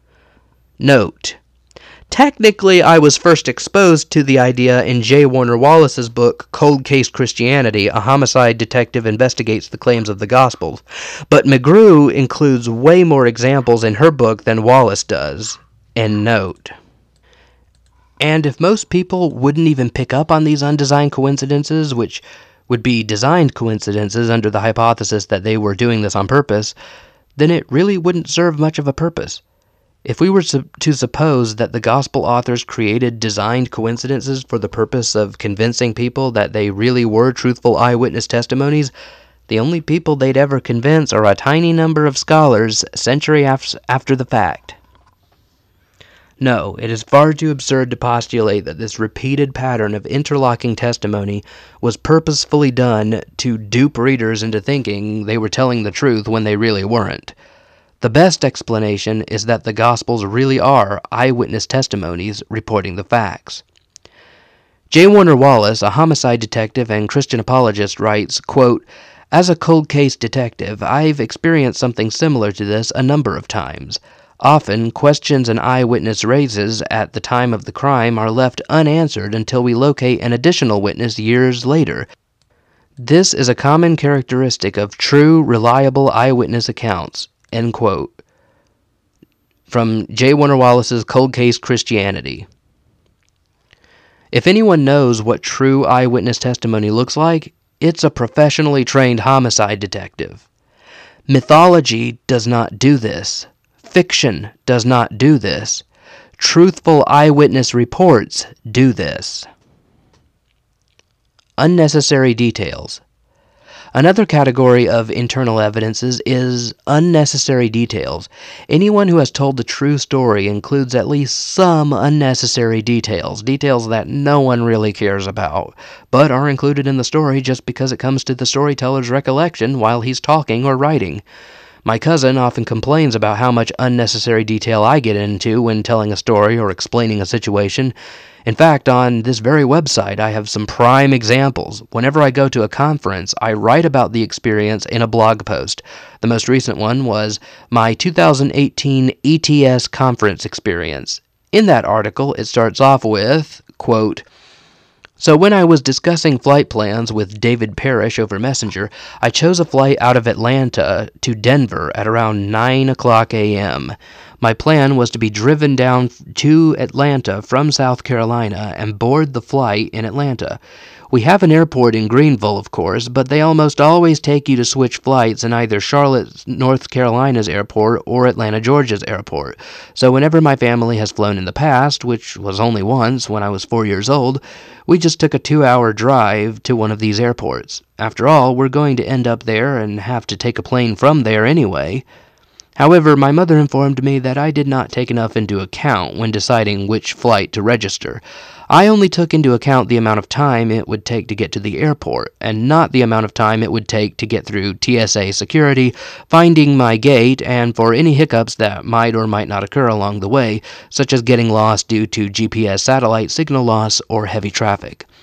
Note: technically, I was first exposed to the idea in J. Warner Wallace's book, Cold Case Christianity, a homicide detective investigates the claims of the Gospels, but McGrew includes way more examples in her book than Wallace does. End note. And if most people wouldn't even pick up on these undesigned coincidences, which would be designed coincidences under the hypothesis that they were doing this on purpose, then it really wouldn't serve much of a purpose. If we were su- to suppose that the Gospel authors created designed coincidences for the purpose of convincing people that they really were truthful eyewitness testimonies, the only people they'd ever convince are a tiny number of scholars century af- after the fact. No, it is far too absurd to postulate that this repeated pattern of interlocking testimony was purposefully done to dupe readers into thinking they were telling the truth when they really weren't. The best explanation is that the Gospels really are eyewitness testimonies reporting the facts. J. Warner Wallace, a homicide detective and Christian apologist, writes, quote, "As a cold case detective, I've experienced something similar to this a number of times. Often, questions an eyewitness raises at the time of the crime are left unanswered until we locate an additional witness years later. This is a common characteristic of true, reliable eyewitness accounts." End quote. From J. Warner Wallace's Cold Case Christianity. If anyone knows what true eyewitness testimony looks like, it's a professionally trained homicide detective. Mythology does not do this. Fiction does not do this. Truthful eyewitness reports do this. Unnecessary details. Another category of internal evidences is unnecessary details. Anyone who has told the true story includes at least some unnecessary details, details that no one really cares about, but are included in the story just because it comes to the storyteller's recollection while he's talking or writing. My cousin often complains about how much unnecessary detail I get into when telling a story or explaining a situation. In fact, on this very website, I have some prime examples. Whenever I go to a conference, I write about the experience in a blog post. The most recent one was my two thousand eighteen E T S conference experience. In that article, it starts off with, quote, "So when I was discussing flight plans with David Parrish over Messenger, I chose a flight out of Atlanta to Denver at around nine o'clock a.m. My plan was to be driven down to Atlanta from South Carolina and board the flight in Atlanta. We have an airport in Greenville, of course, but they almost always take you to switch flights in either Charlotte, North Carolina's airport or Atlanta, Georgia's airport. So whenever my family has flown in the past, which was only once when I was four years old, we just took a two-hour drive to one of these airports. After all, we're going to end up there and have to take a plane from there anyway. However, my mother informed me that I did not take enough into account when deciding which flight to register. I only took into account the amount of time it would take to get to the airport, and not the amount of time it would take to get through T S A security, finding my gate, and for any hiccups that might or might not occur along the way, such as getting lost due to G P S satellite signal loss or heavy traffic.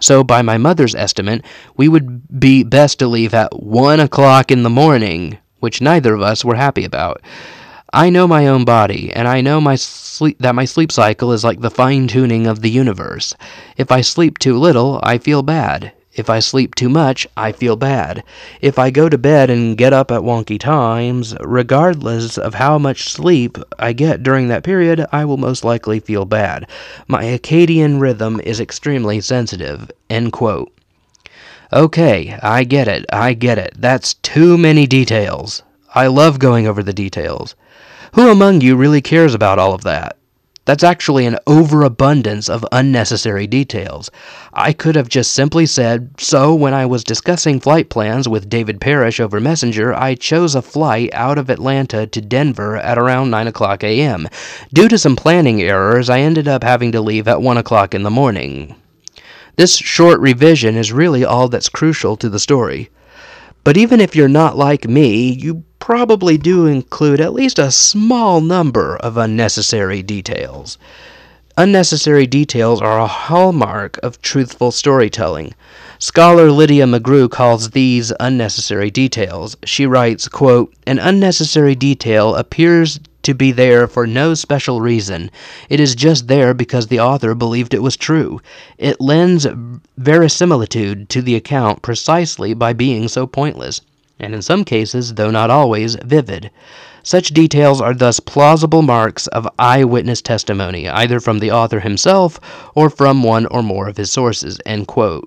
So by my mother's estimate, we would be best to leave at one o'clock in the morning, which neither of us were happy about. I know my own body, and I know my sleep, that my sleep cycle is like the fine-tuning of the universe. If I sleep too little, I feel bad. If I sleep too much, I feel bad. If I go to bed and get up at wonky times, regardless of how much sleep I get during that period, I will most likely feel bad. My circadian rhythm is extremely sensitive." End quote. Okay, I get it, I get it. That's too many details. I love going over the details. Who among you really cares about all of that? That's actually an overabundance of unnecessary details. I could have just simply said, so when I was discussing flight plans with David Parrish over Messenger, I chose a flight out of Atlanta to Denver at around nine o'clock a m Due to some planning errors, I ended up having to leave at one o'clock in the morning. This short revision is really all that's crucial to the story. But even if you're not like me, you probably do include at least a small number of unnecessary details. Unnecessary details are a hallmark of truthful storytelling. Scholar Lydia McGrew calls these unnecessary details. She writes, quote, "An unnecessary detail appears to be there for no special reason. It is just there because the author believed it was true. It lends verisimilitude to the account precisely by being so pointless, and in some cases, though not always, vivid. Such details are thus plausible marks of eyewitness testimony, either from the author himself or from one or more of his sources." End quote.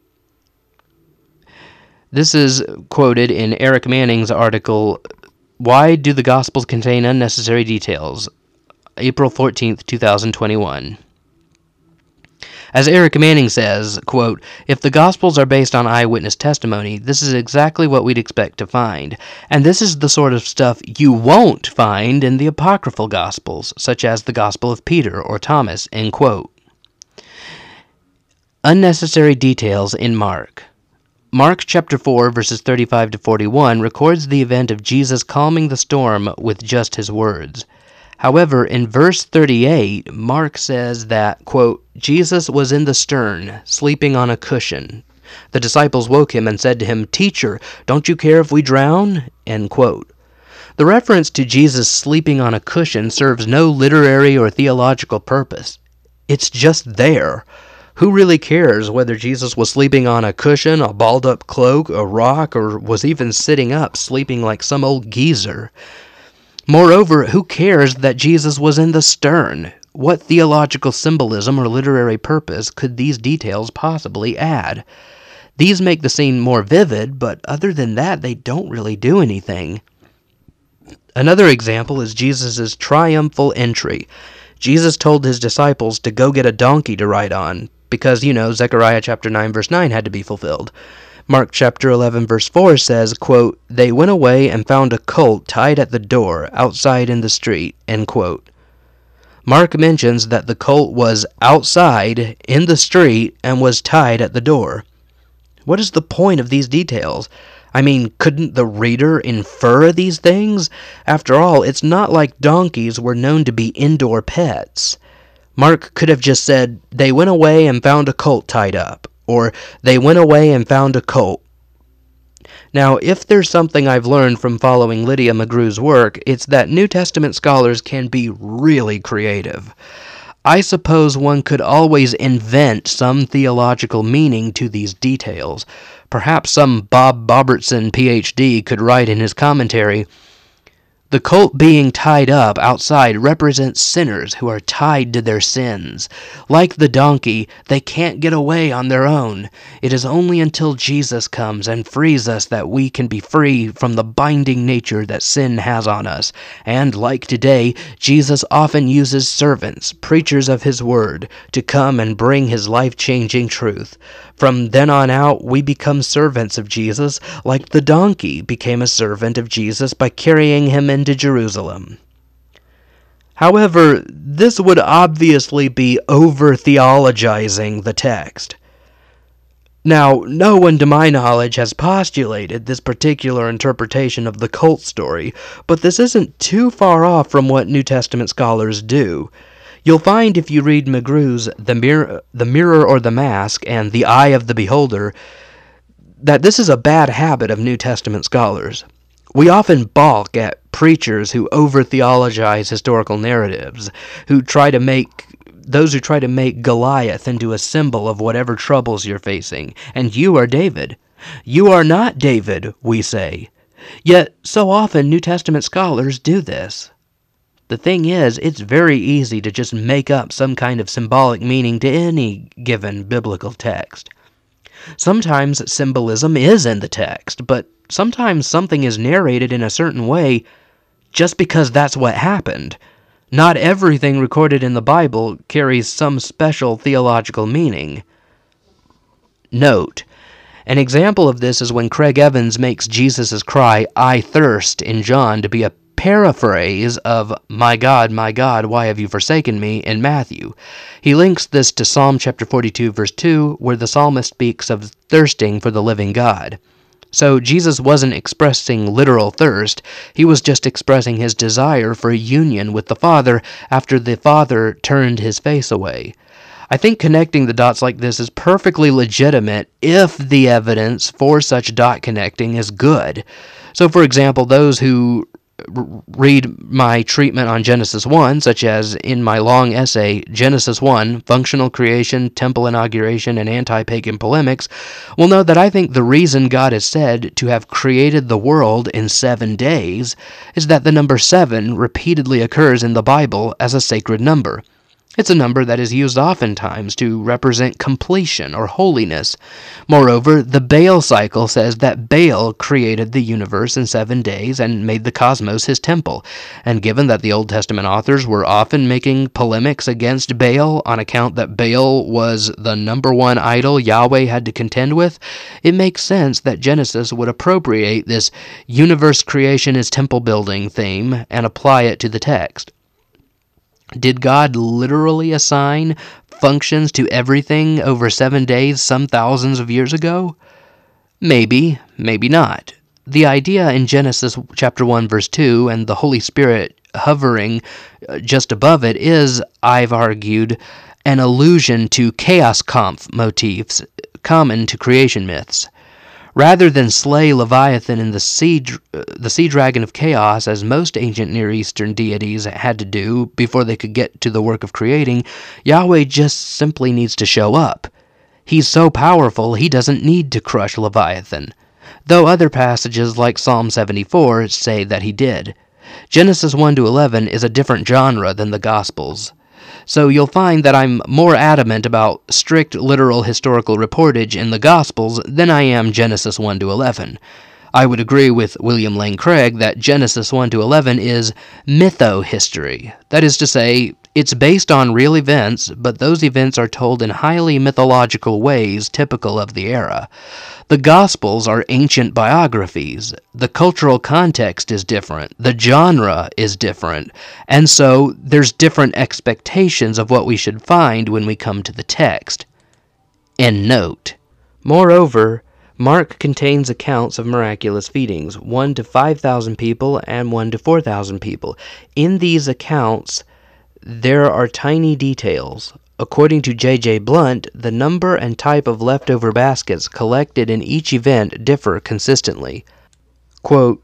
This is quoted in Eric Manning's article, "Why Do the Gospels Contain Unnecessary Details?" April fourteenth, two thousand twenty-one. As Eric Manning says, quote, "If the Gospels are based on eyewitness testimony, this is exactly what we'd expect to find. And this is the sort of stuff you won't find in the apocryphal Gospels, such as the Gospel of Peter or Thomas." End quote. Unnecessary details in Mark. Mark chapter four, verses thirty-five to forty-one records the event of Jesus calming the storm with just his words. However, in verse thirty-eight, Mark says that, quote, "Jesus was in the stern, sleeping on a cushion. The disciples woke him and said to him, 'Teacher, don't you care if we drown?' End quote. The reference to Jesus sleeping on a cushion serves no literary or theological purpose. It's just there. Who really cares whether Jesus was sleeping on a cushion, a balled-up cloak, a rock, or was even sitting up, sleeping like some old geezer? Moreover, who cares that Jesus was in the stern? What theological symbolism or literary purpose could these details possibly add? These make the scene more vivid, but other than that, they don't really do anything." Another example is Jesus' triumphal entry. Jesus told his disciples to go get a donkey to ride on, because, you know, Zechariah chapter nine verse nine had to be fulfilled. Mark chapter eleven verse four says, quote, "They went away and found a colt tied at the door, outside in the street." End quote. Mark mentions that the colt was outside, in the street, and was tied at the door. What is the point of these details? I mean, couldn't the reader infer these things? After all, it's not like donkeys were known to be indoor pets. Mark could have just said, "They went away and found a colt tied up," or "They went away and found a colt." Now, if there's something I've learned from following Lydia McGrew's work, it's that New Testament scholars can be really creative. I suppose one could always invent some theological meaning to these details. Perhaps some Bob Bobertson, P H D, could write in his commentary, "The colt being tied up outside represents sinners who are tied to their sins. Like the donkey, they can't get away on their own. It is only until Jesus comes and frees us that we can be free from the binding nature that sin has on us. And like today, Jesus often uses servants, preachers of his word, to come and bring his life-changing truth. From then on out, we become servants of Jesus, like the donkey became a servant of Jesus by carrying him into Jerusalem." However, this would obviously be over-theologizing the text. Now, no one to my knowledge has postulated this particular interpretation of the cult story, but this isn't too far off from what New Testament scholars do. You'll find if you read McGrew's The Mirror, the Mirror or the Mask and The Eye of the Beholder that this is a bad habit of New Testament scholars. We often balk at preachers who over-theologize historical narratives, who try to make those who try to make Goliath into a symbol of whatever troubles you're facing, and you are David. You are not David, we say. Yet, so often New Testament scholars do this. The thing is, it's very easy to just make up some kind of symbolic meaning to any given biblical text. Sometimes symbolism is in the text, but sometimes something is narrated in a certain way just because that's what happened. Not everything recorded in the Bible carries some special theological meaning. Note, an example of this is when Craig Evans makes Jesus' cry, "I thirst," in John to be a paraphrase of "My God, my God, why have you forsaken me?" in Matthew. He links this to Psalm chapter forty-two, verse two, where the psalmist speaks of thirsting for the living God. So Jesus wasn't expressing literal thirst, he was just expressing his desire for union with the Father after the Father turned his face away. I think connecting the dots like this is perfectly legitimate if the evidence for such dot connecting is good. So for example, those who read my treatment on Genesis one, such as in my long essay, Genesis one, Functional Creation, Temple Inauguration, and Anti-Pagan Polemics, will know that I think the reason God is said to have created the world in seven days is that the number seven repeatedly occurs in the Bible as a sacred number. It's a number that is used oftentimes to represent completion or holiness. Moreover, the Baal cycle says that Baal created the universe in seven days and made the cosmos his temple. And given that the Old Testament authors were often making polemics against Baal on account that Baal was the number one idol Yahweh had to contend with, it makes sense that Genesis would appropriate this universe creation is temple building theme and apply it to the text. Did God literally assign functions to everything over seven days some thousands of years ago? Maybe, maybe not. The idea in Genesis chapter one verse two and the Holy Spirit hovering just above it is, I've argued, an allusion to chaos Kampf motifs common to creation myths. Rather than slay Leviathan in the sea, the sea dragon of chaos, as most ancient Near Eastern deities had to do before they could get to the work of creating, Yahweh just simply needs to show up. He's so powerful, he doesn't need to crush Leviathan, though other passages like Psalm seventy-four say that he did. Genesis one to eleven is a different genre than the Gospels. So you'll find that I'm more adamant about strict literal historical reportage in the Gospels than I am Genesis one to eleven. I would agree with William Lane Craig that Genesis one to eleven is mytho-history. That is to say, it's based on real events, but those events are told in highly mythological ways typical of the era. The Gospels are ancient biographies. The cultural context is different. The genre is different. And so there's different expectations of what we should find when we come to the text. End note. Moreover, Mark contains accounts of miraculous feedings, one to five thousand people and one to four thousand people. In these accounts, there are tiny details. According to J J Blunt, the number and type of leftover baskets collected in each event differ consistently. Quote,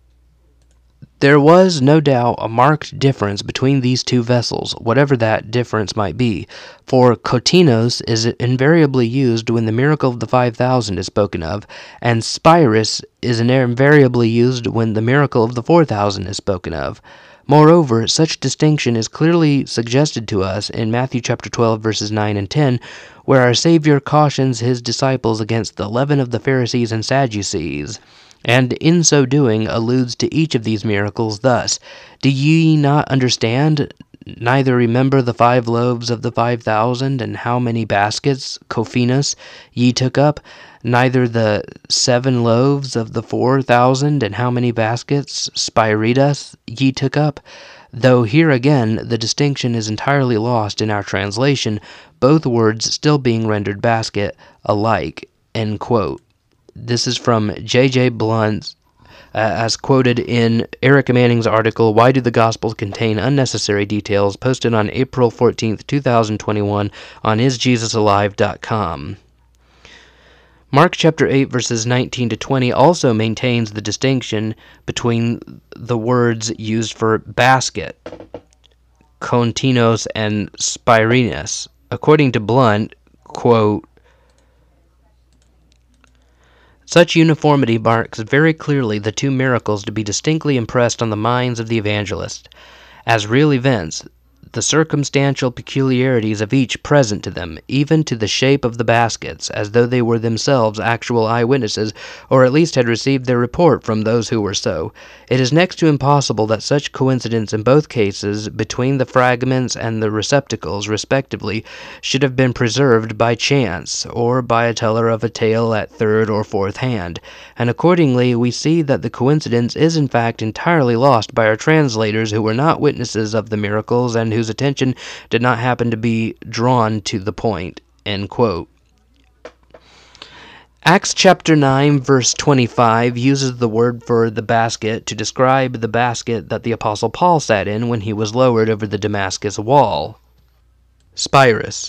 there was, no doubt, a marked difference between these two vessels, whatever that difference might be, for kotinos is invariably used when the miracle of the five thousand is spoken of, and spirus is invariably used when the miracle of the four thousand is spoken of. Moreover, such distinction is clearly suggested to us in Matthew chapter twelve, verses nine and ten, where our Savior cautions his disciples against the leaven of the Pharisees and Sadducees, and in so doing alludes to each of these miracles thus, Do ye not understand, neither remember the five loaves of the five thousand, and how many baskets, kophinos, ye took up, neither the seven loaves of the four thousand, and how many baskets, spiritus, ye took up? Though here again the distinction is entirely lost in our translation, both words still being rendered basket alike. End quote. This is from J J Blunt's uh, as quoted in Eric Manning's article, Why Do the Gospels Contain Unnecessary Details?, posted on April fourteenth, twenty twenty-one on is jesus alive dot com. Mark chapter eight, verses nineteen to twenty also maintains the distinction between the words used for basket, kontinos, and spirinus. According to Blunt, quote, such uniformity marks very clearly the two miracles to be distinctly impressed on the minds of the evangelists as real events, the circumstantial peculiarities of each present to them, even to the shape of the baskets, as though they were themselves actual eyewitnesses, or at least had received their report from those who were so. It is next to impossible that such coincidence in both cases, between the fragments and the receptacles, respectively, should have been preserved by chance, or by a teller of a tale at third or fourth hand, and accordingly we see that the coincidence is in fact entirely lost by our translators, who were not witnesses of the miracles and whose attention did not happen to be drawn to the point. End quote. Acts chapter nine, verse twenty-five uses the word for the basket to describe the basket that the Apostle Paul sat in when he was lowered over the Damascus wall. Spirus.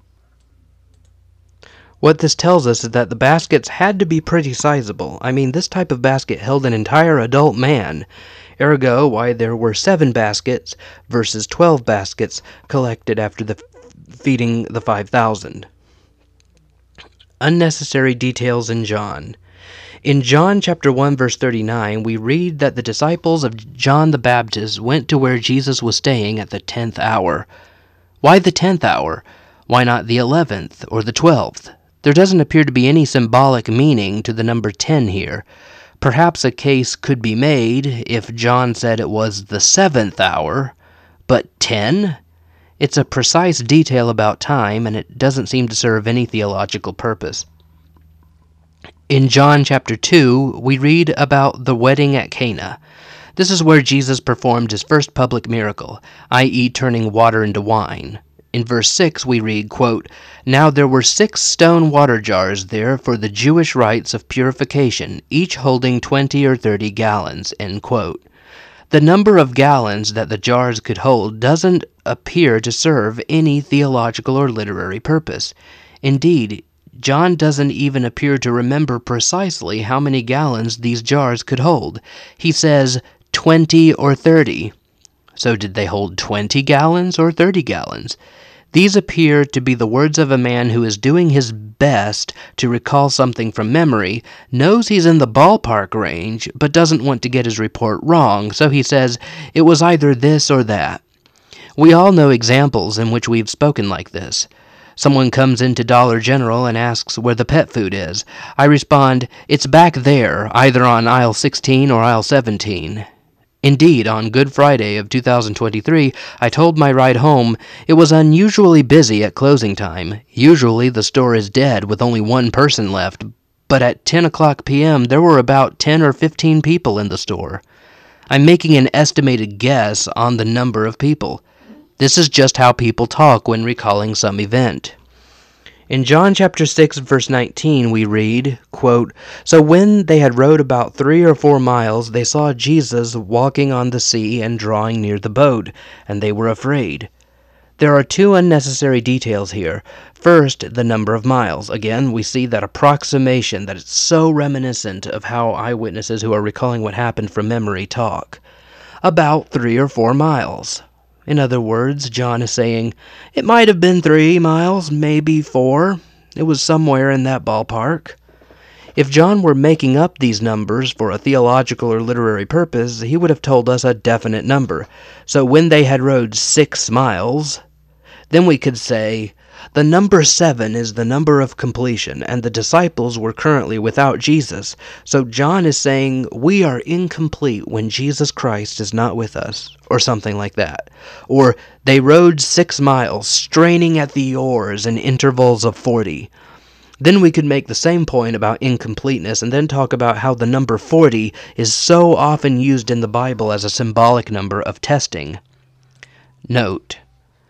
What this tells us is that the baskets had to be pretty sizable. I mean, this type of basket held an entire adult man. Ergo, why there were seven baskets versus twelve baskets collected after the feeding the five thousand. Unnecessary details in John. In John chapter one, verse thirty-nine, we read that the disciples of John the Baptist went to where Jesus was staying at the tenth hour. Why the tenth hour? Why not the eleventh or the twelfth? There doesn't appear to be any symbolic meaning to the number ten here. Perhaps a case could be made if John said it was the seventh hour, but ten? It's a precise detail about time, and it doesn't seem to serve any theological purpose. In John chapter two, we read about the wedding at Cana. This is where Jesus performed his first public miracle, that is turning water into wine. In verse six we read, quote, now there were six stone water jars there for the Jewish rites of purification, each holding twenty or thirty gallons, end quote. The number of gallons that the jars could hold doesn't appear to serve any theological or literary purpose. Indeed, John doesn't even appear to remember precisely how many gallons these jars could hold. He says twenty or thirty. So did they hold twenty gallons or thirty gallons? These appear to be the words of a man who is doing his best to recall something from memory, knows he's in the ballpark range, but doesn't want to get his report wrong, so he says, it was either this or that. We all know examples in which we've spoken like this. Someone comes into Dollar General and asks where the pet food is. I respond, it's back there, either on aisle sixteen or aisle seventeen. Indeed, on Good Friday of two thousand twenty-three, I told my ride home it was unusually busy at closing time. Usually the store is dead with only one person left, but at ten o'clock p m there were about ten or fifteen people in the store. I'm making an estimated guess on the number of people. This is just how people talk when recalling some event. In John chapter six, verse nineteen, we read, quote, so when they had rowed about three or four miles, they saw Jesus walking on the sea and drawing near the boat, and they were afraid. There are two unnecessary details here. First, the number of miles. Again, we see that approximation that is so reminiscent of how eyewitnesses who are recalling what happened from memory talk. About three or four miles. In other words, John is saying, it might have been three miles, maybe four. It was somewhere in that ballpark. If John were making up these numbers for a theological or literary purpose, he would have told us a definite number. So when they had rowed six miles, then we could say, the number seven is the number of completion, and the disciples were currently without Jesus. So John is saying we are incomplete when Jesus Christ is not with us, or something like that. Or they rowed six miles, straining at the oars in intervals of forty. Then we could make the same point about incompleteness and then talk about how the number forty is so often used in the Bible as a symbolic number of testing. Note: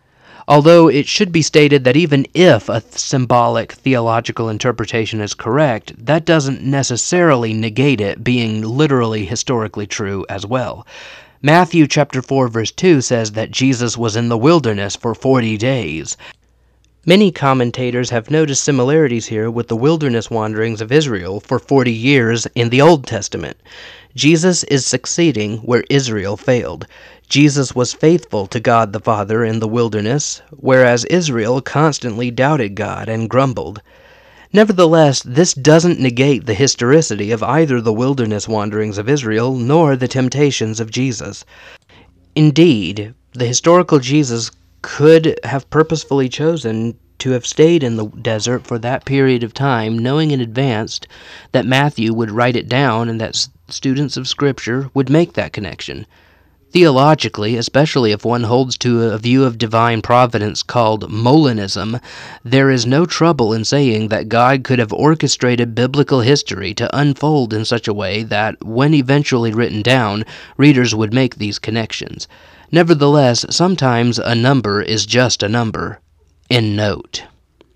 Although it should be stated that even if a symbolic theological interpretation is correct, that doesn't necessarily negate it being literally historically true as well. Matthew chapter four verse two says that Jesus was in the wilderness for forty days. Many commentators have noticed similarities here with the wilderness wanderings of Israel for forty years in the Old Testament. Jesus is succeeding where Israel failed. Jesus was faithful to God the Father in the wilderness, whereas Israel constantly doubted God and grumbled. Nevertheless, this doesn't negate the historicity of either the wilderness wanderings of Israel nor the temptations of Jesus. Indeed, the historical Jesus could have purposefully chosen to have stayed in the desert for that period of time, knowing in advance that Matthew would write it down and that students of Scripture would make that connection. Theologically, especially if one holds to a view of divine providence called Molinism, there is no trouble in saying that God could have orchestrated biblical history to unfold in such a way that, when eventually written down, readers would make these connections. Nevertheless, sometimes a number is just a number. End note.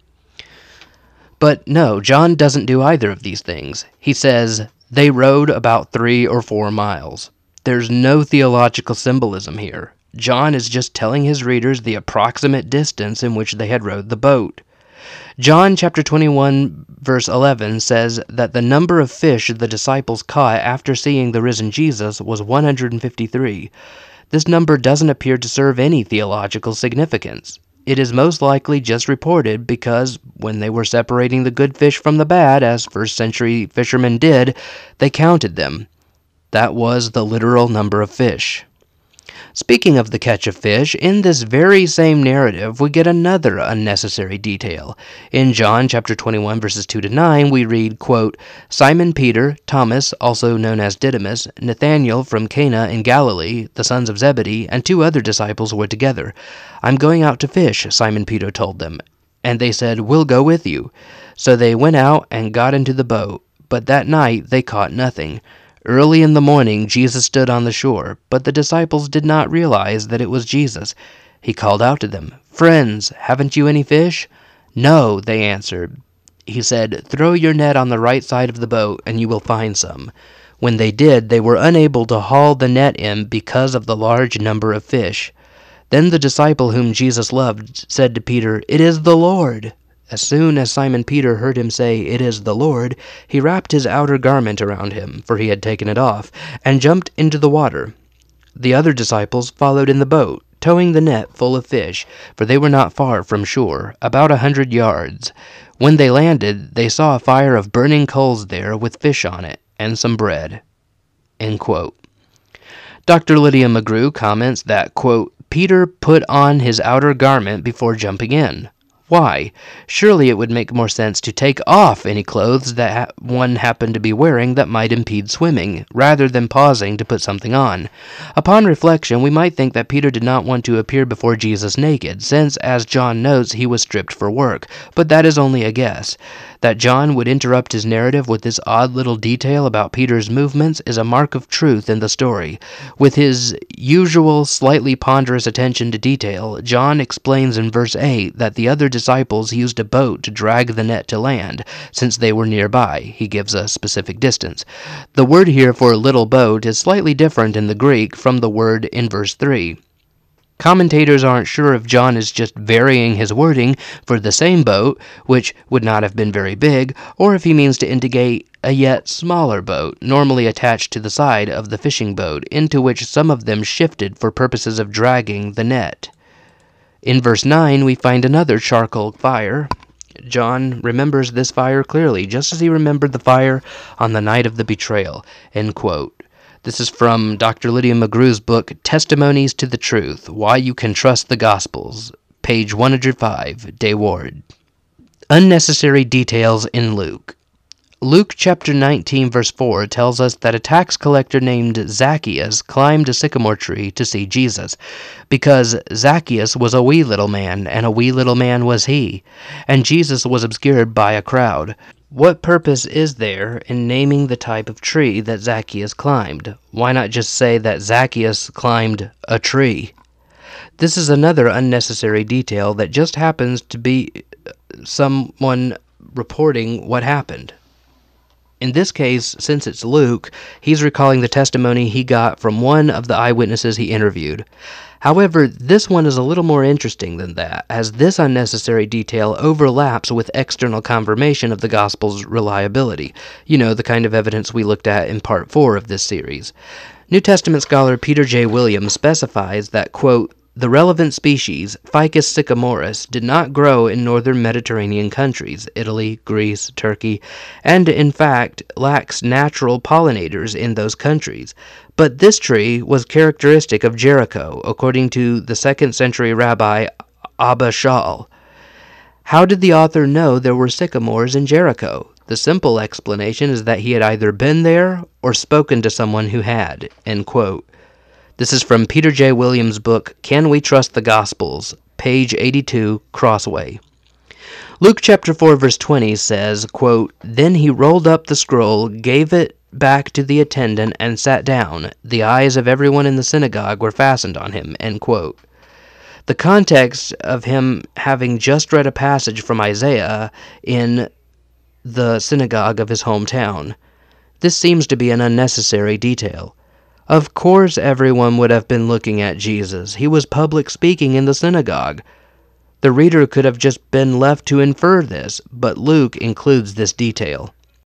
But no, John doesn't do either of these things. He says, they rode about three or four miles. There's no theological symbolism here. John is just telling his readers the approximate distance in which they had rowed the boat. John chapter twenty-one verse eleven says that the number of fish the disciples caught after seeing the risen Jesus was one hundred fifty-three. This number doesn't appear to serve any theological significance. It is most likely just reported because when they were separating the good fish from the bad, as first century fishermen did, they counted them. That was the literal number of fish. Speaking of the catch of fish, in this very same narrative, we get another unnecessary detail. In John chapter twenty-one, verses two to nine, we read, quote, Simon Peter, Thomas, also known as Didymus, Nathanael from Cana in Galilee, the sons of Zebedee, and two other disciples were together. I'm going out to fish, Simon Peter told them. And they said, We'll go with you. So they went out and got into the boat, but that night they caught nothing. Early in the morning, Jesus stood on the shore, but the disciples did not realize that it was Jesus. He called out to them, Friends, haven't you any fish? No, they answered. He said, Throw your net on the right side of the boat, and you will find some. When they did, they were unable to haul the net in because of the large number of fish. Then the disciple whom Jesus loved said to Peter, It is the Lord. As soon as Simon Peter heard him say, It is the Lord, he wrapped his outer garment around him, for he had taken it off, and jumped into the water. The other disciples followed in the boat, towing the net full of fish, for they were not far from shore, about a hundred yards. When they landed, they saw a fire of burning coals there with fish on it, and some bread. End quote. Doctor Lydia McGrew comments that, quote, Peter put on his outer garment before jumping in. Why? Surely it would make more sense to take off any clothes that ha- one happened to be wearing that might impede swimming, rather than pausing to put something on. Upon reflection, we might think that Peter did not want to appear before Jesus naked, since, as John notes, he was stripped for work, but that is only a guess. That John would interrupt his narrative with this odd little detail about Peter's movements is a mark of truth in the story. With his usual slightly ponderous attention to detail, John explains in verse eight that the other disciples used a boat to drag the net to land, since they were nearby. He gives a specific distance. The word here for little boat is slightly different in the Greek from the word in verse three. Commentators aren't sure if John is just varying his wording for the same boat, which would not have been very big, or if he means to indicate a yet smaller boat, normally attached to the side of the fishing boat, into which some of them shifted for purposes of dragging the net. In verse nine, we find another charcoal fire. John remembers this fire clearly, just as he remembered the fire on the night of the betrayal. End quote. This is from Doctor Lydia McGrew's book, Testimonies to the Truth, Why You Can Trust the Gospels, page one hundred five, Day Ward. Unnecessary details in Luke. Luke chapter nineteen verse four tells us that a tax collector named Zacchaeus climbed a sycamore tree to see Jesus, because Zacchaeus was a wee little man, and a wee little man was he, and Jesus was obscured by a crowd. What purpose is there in naming the type of tree that Zacchaeus climbed? Why not just say that Zacchaeus climbed a tree? This is another unnecessary detail that just happens to be someone reporting what happened. In this case, since it's Luke, he's recalling the testimony he got from one of the eyewitnesses he interviewed. However, this one is a little more interesting than that, as this unnecessary detail overlaps with external confirmation of the Gospel's reliability. You know, the kind of evidence we looked at in part four of this series. New Testament scholar Peter J. Williams specifies that, quote, the relevant species, Ficus sycamoris, did not grow in northern Mediterranean countries, Italy, Greece, Turkey, and in fact lacks natural pollinators in those countries. But this tree was characteristic of Jericho, according to the second century rabbi Abba Shaul. How did the author know there were sycamores in Jericho? The simple explanation is that he had either been there or spoken to someone who had, end quote. This is from Peter J. Williams' book, Can We Trust the Gospels? Page eighty-two, Crossway. Luke chapter four, verse twenty says, quote, then he rolled up the scroll, gave it back to the attendant, and sat down. The eyes of everyone in the synagogue were fastened on him, end quote. The context of him having just read a passage from Isaiah in the synagogue of his hometown. This seems to be an unnecessary detail. Of course everyone would have been looking at Jesus. He was public speaking in the synagogue. The reader could have just been left to infer this, but Luke includes this detail.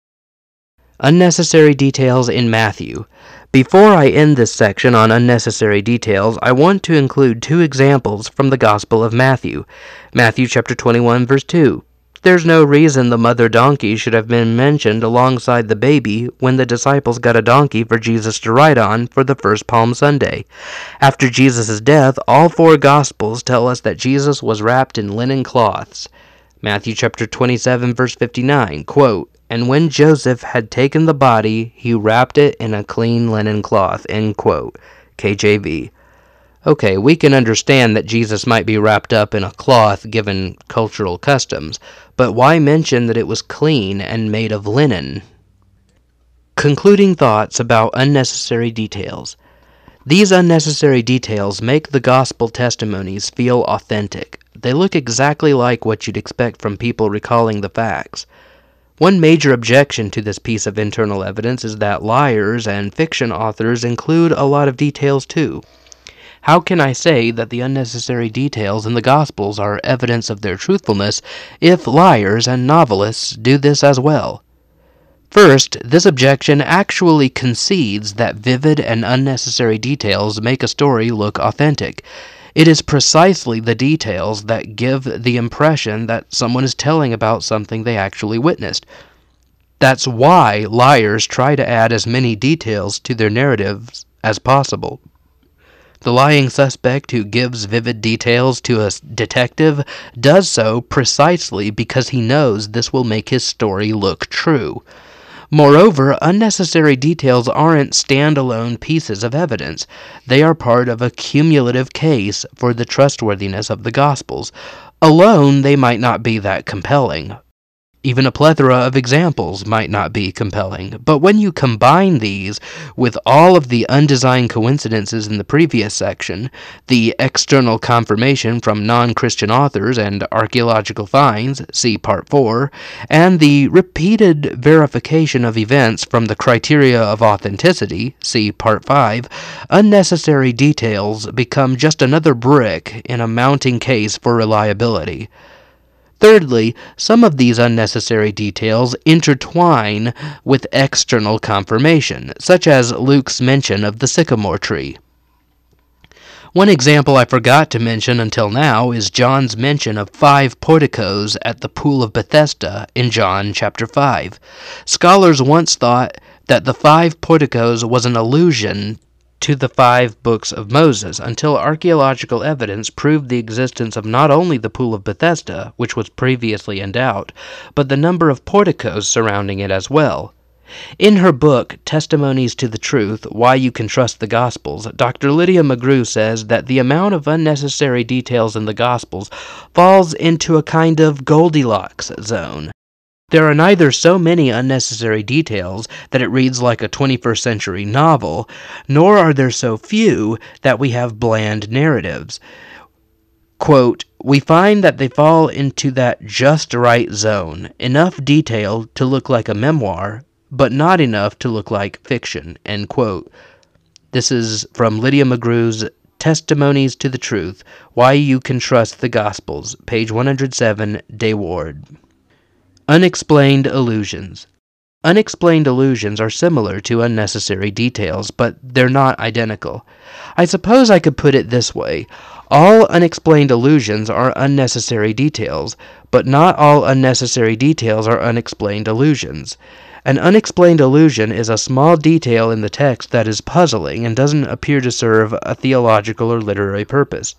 Unnecessary details in Matthew. Before I end this section on unnecessary details, I want to include two examples from the Gospel of Matthew. Matthew chapter twenty-one, verse two. There's no reason the mother donkey should have been mentioned alongside the baby when the disciples got a donkey for Jesus to ride on for the first Palm Sunday. After Jesus' death, all four Gospels tell us that Jesus was wrapped in linen cloths. Matthew chapter twenty-seven, verse fifty-nine, quote, and when Joseph had taken the body, he wrapped it in a clean linen cloth, end quote, K J V. Okay, we can understand that Jesus might be wrapped up in a cloth given cultural customs, but why mention that it was clean and made of linen? Concluding thoughts about unnecessary details. These unnecessary details make the gospel testimonies feel authentic. They look exactly like what you'd expect from people recalling the facts. One major objection to this piece of internal evidence is that liars and fiction authors include a lot of details too. How can I say that the unnecessary details in the Gospels are evidence of their truthfulness if liars and novelists do this as well? First, this objection actually concedes that vivid and unnecessary details make a story look authentic. It is precisely the details that give the impression that someone is telling about something they actually witnessed. That's why liars try to add as many details to their narratives as possible. The lying suspect who gives vivid details to a detective does so precisely because he knows this will make his story look true. Moreover, unnecessary details aren't standalone pieces of evidence. They are part of a cumulative case for the trustworthiness of the Gospels. Alone, they might not be that compelling. Even a plethora of examples might not be compelling, but when you combine these with all of the undesigned coincidences in the previous section, the external confirmation from non-Christian authors and archaeological finds, see Part four, and the repeated verification of events from the criteria of authenticity, see Part five, unnecessary details become just another brick in a mounting case for reliability. Thirdly, some of these unnecessary details intertwine with external confirmation, such as Luke's mention of the sycamore tree. One example I forgot to mention until now is John's mention of five porticos at the Pool of Bethesda in John chapter five. Scholars once thought that the five porticos was an allusion to the five books of Moses, until archaeological evidence proved the existence of not only the Pool of Bethesda, which was previously in doubt, but the number of porticos surrounding it as well. In her book, Testimonies to the Truth, Why You Can Trust the Gospels, Doctor Lydia McGrew says that the amount of unnecessary details in the Gospels falls into a kind of Goldilocks zone. There are neither so many unnecessary details that it reads like a twenty-first century novel, nor are there so few that we have bland narratives. Quote, "We find that they fall into that just right zone, enough detail to look like a memoir, but not enough to look like fiction." End quote. This is from Lydia McGrew's Testimonies to the Truth, Why You Can Trust the Gospels, page one hundred seven, Day Ward. Unexplained illusions. Unexplained illusions are similar to unnecessary details, but they're not identical. I suppose I could put it this way. All unexplained illusions are unnecessary details, but not all unnecessary details are unexplained illusions. An unexplained illusion is a small detail in the text that is puzzling and doesn't appear to serve a theological or literary purpose.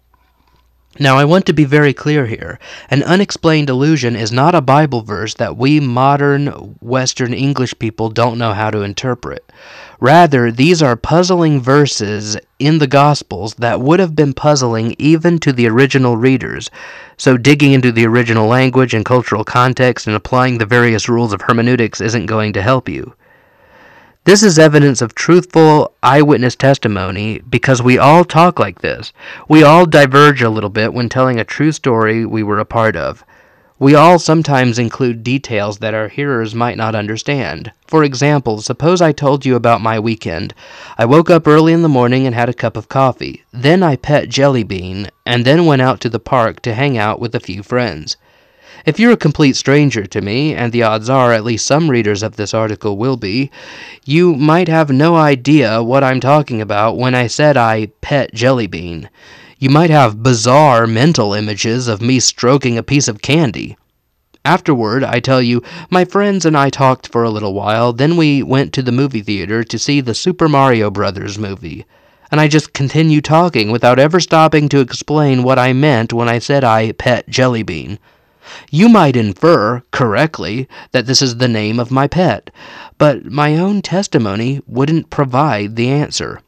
Now, I want to be very clear here. An unexplained illusion is not a Bible verse that we modern Western English people don't know how to interpret. Rather, these are puzzling verses in the Gospels that would have been puzzling even to the original readers. So digging into the original language and cultural context and applying the various rules of hermeneutics isn't going to help you. This is evidence of truthful eyewitness testimony because we all talk like this. We all diverge a little bit when telling a true story we were a part of. We all sometimes include details that our hearers might not understand. For example, suppose I told you about my weekend. I woke up early in the morning and had a cup of coffee. Then I pet Jelly Bean, and then went out to the park to hang out with a few friends. If you're a complete stranger to me, and the odds are at least some readers of this article will be, you might have no idea what I'm talking about when I said I pet Jelly Bean. You might have bizarre mental images of me stroking a piece of candy. Afterward, I tell you, my friends and I talked for a little while, then we went to the movie theater to see the Super Mario Brothers movie. And I just continue talking without ever stopping to explain what I meant when I said I pet Jelly Bean. You might infer, correctly, that this is the name of my pet, but my own testimony wouldn't provide the answer.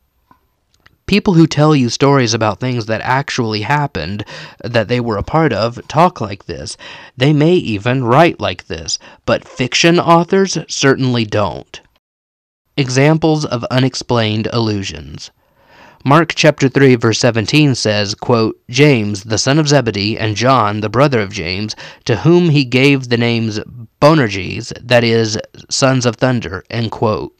People who tell you stories about things that actually happened, that they were a part of, talk like this. They may even write like this, but fiction authors certainly don't. Examples of unexplained illusions. Mark chapter three verse seventeen says, quote, "James, the son of Zebedee, and John, the brother of James, to whom he gave the names Boanerges, that is, sons of thunder," end quote.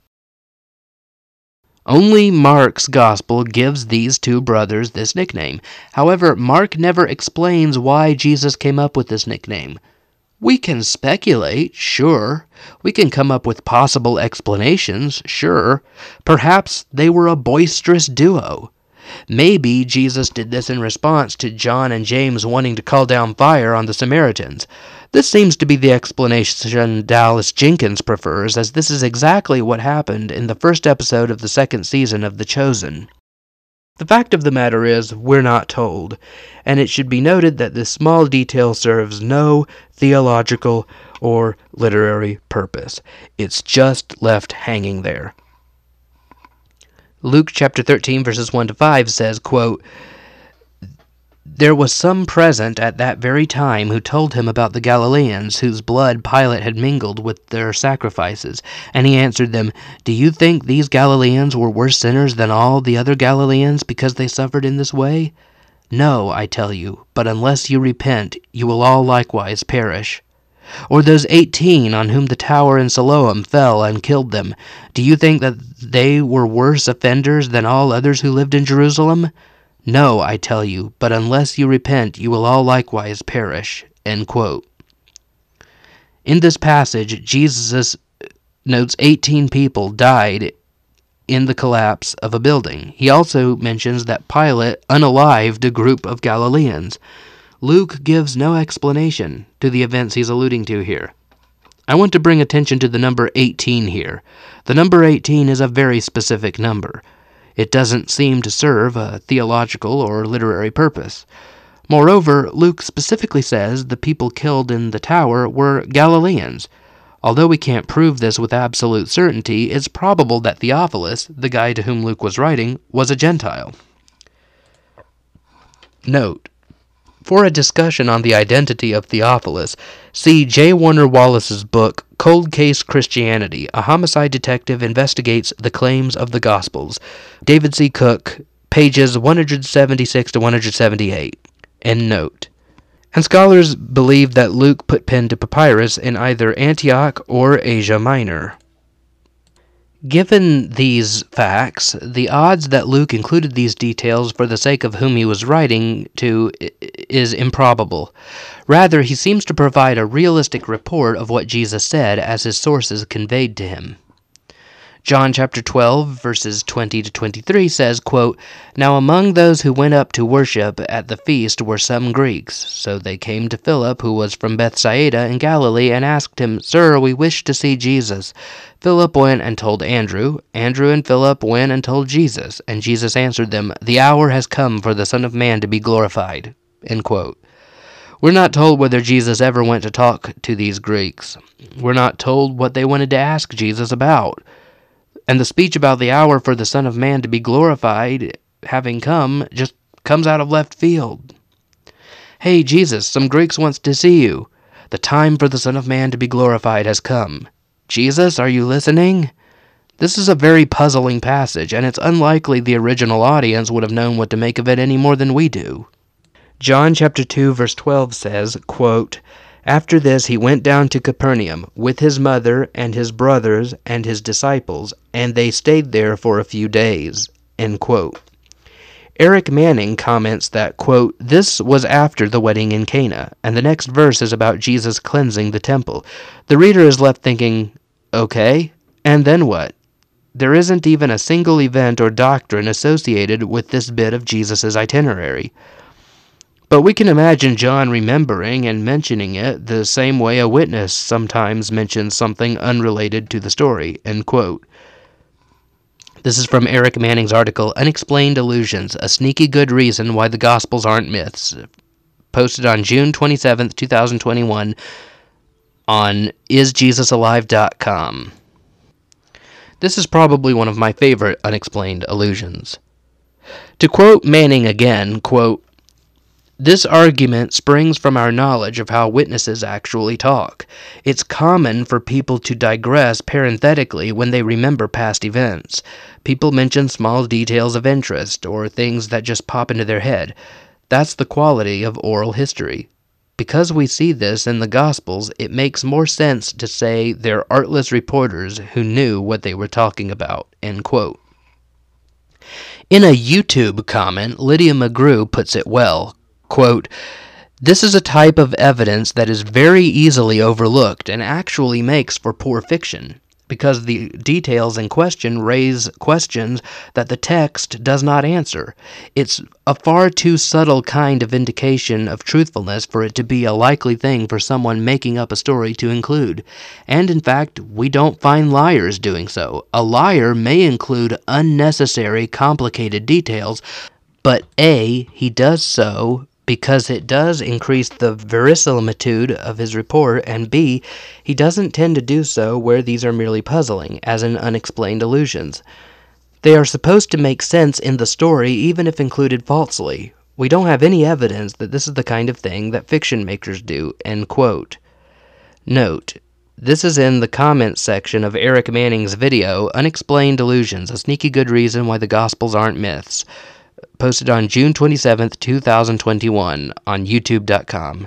Only Mark's gospel gives these two brothers this nickname. However, Mark never explains why Jesus came up with this nickname. We can speculate, sure. We can come up with possible explanations, sure. Perhaps they were a boisterous duo. Maybe Jesus did this in response to John and James wanting to call down fire on the Samaritans. This seems to be the explanation Dallas Jenkins prefers, as this is exactly what happened in the first episode of the second season of The Chosen. The fact of the matter is, we're not told, and it should be noted that this small detail serves no theological or literary purpose. It's just left hanging there. Luke chapter thirteen verses one to five says, quote, "There was some present at that very time who told him about the Galileans, whose blood Pilate had mingled with their sacrifices. And he answered them, 'Do you think these Galileans were worse sinners than all the other Galileans because they suffered in this way? No, I tell you, but unless you repent, you will all likewise perish. Or those eighteen on whom the tower in Siloam fell and killed them, do you think that they were worse offenders than all others who lived in Jerusalem? No, I tell you, but unless you repent, you will all likewise perish." End quote. In this passage, Jesus notes eighteen people died in the collapse of a building. He also mentions that Pilate unalived a group of Galileans. Luke gives no explanation to the events he's alluding to here. I want to bring attention to the number eighteen here. The number eighteen is a very specific number. It doesn't seem to serve a theological or literary purpose. Moreover, Luke specifically says the people killed in the tower were Galileans. Although we can't prove this with absolute certainty, it's probable that Theophilus, the guy to whom Luke was writing, was a Gentile. Note, For a discussion on the identity of Theophilus, see J. Warner Wallace's book, Cold Case Christianity, A Homicide Detective Investigates the Claims of the Gospels. David C. Cook, pages one seventy-six to one seventy-eight. End note. And scholars believe that Luke put pen to papyrus in either Antioch or Asia Minor. Given these facts, the odds that Luke included these details for the sake of whom he was writing to is improbable. Rather, he seems to provide a realistic report of what Jesus said as his sources conveyed to him. John chapter twelve, verses twenty to twenty-three says, quote, "Now among those who went up to worship at the feast were some Greeks. So they came to Philip, who was from Bethsaida in Galilee, and asked him, 'Sir, we wish to see Jesus.' Philip went and told Andrew. Andrew and Philip went and told Jesus. And Jesus answered them, 'The hour has come for the Son of Man to be glorified.'" End quote. We're not told whether Jesus ever went to talk to these Greeks. We're not told what they wanted to ask Jesus about. And the speech about the hour for the Son of Man to be glorified having come just comes out of left field. "Hey, Jesus, some Greeks wants to see you. The time for the Son of Man to be glorified has come. Jesus, are you listening?" This is a very puzzling passage, and it's unlikely the original audience would have known what to make of it any more than we do. John chapter two, verse twelve says, quote, "After this he went down to Capernaum with his mother and his brothers and his disciples, and they stayed there for a few days." End quote. Eric Manning comments that, quote, "This was after the wedding in Cana, and the next verse is about Jesus cleansing the temple. The reader is left thinking, okay, and then what? There isn't even a single event or doctrine associated with this bit of Jesus' itinerary." But we can imagine John remembering and mentioning it the same way a witness sometimes mentions something unrelated to the story, end quote. This is from Eric Manning's article, Unexplained Illusions, A Sneaky Good Reason Why the Gospels Aren't Myths, posted on June twenty-seventh, twenty twenty-one on is jesus alive dot com. This is probably one of my favorite unexplained illusions. To quote Manning again, quote, "This argument springs from our knowledge of how witnesses actually talk. It's common for people to digress parenthetically when they remember past events. People mention small details of interest or things that just pop into their head. That's the quality of oral history. Because we see this in the Gospels, it makes more sense to say they're artless reporters who knew what they were talking about." End quote. In a YouTube comment, Lydia McGrew puts it well. Quote, "This is a type of evidence that is very easily overlooked and actually makes for poor fiction, because the details in question raise questions that the text does not answer. It's a far too subtle kind of indication of truthfulness for it to be a likely thing for someone making up a story to include. And in fact, we don't find liars doing so. A liar may include unnecessary, complicated details, but A, he does so because it does increase the verisimilitude of his report, and B, he doesn't tend to do so where these are merely puzzling, as in unexplained illusions. They are supposed to make sense in the story even if included falsely. We don't have any evidence that this is the kind of thing that fiction makers do." End quote. Note, this is in the comments section of Eric Manning's video, Unexplained Illusions, A Sneaky Good Reason Why the Gospels Aren't Myths, posted on June twenty-seventh, twenty twenty-one on youtube dot com.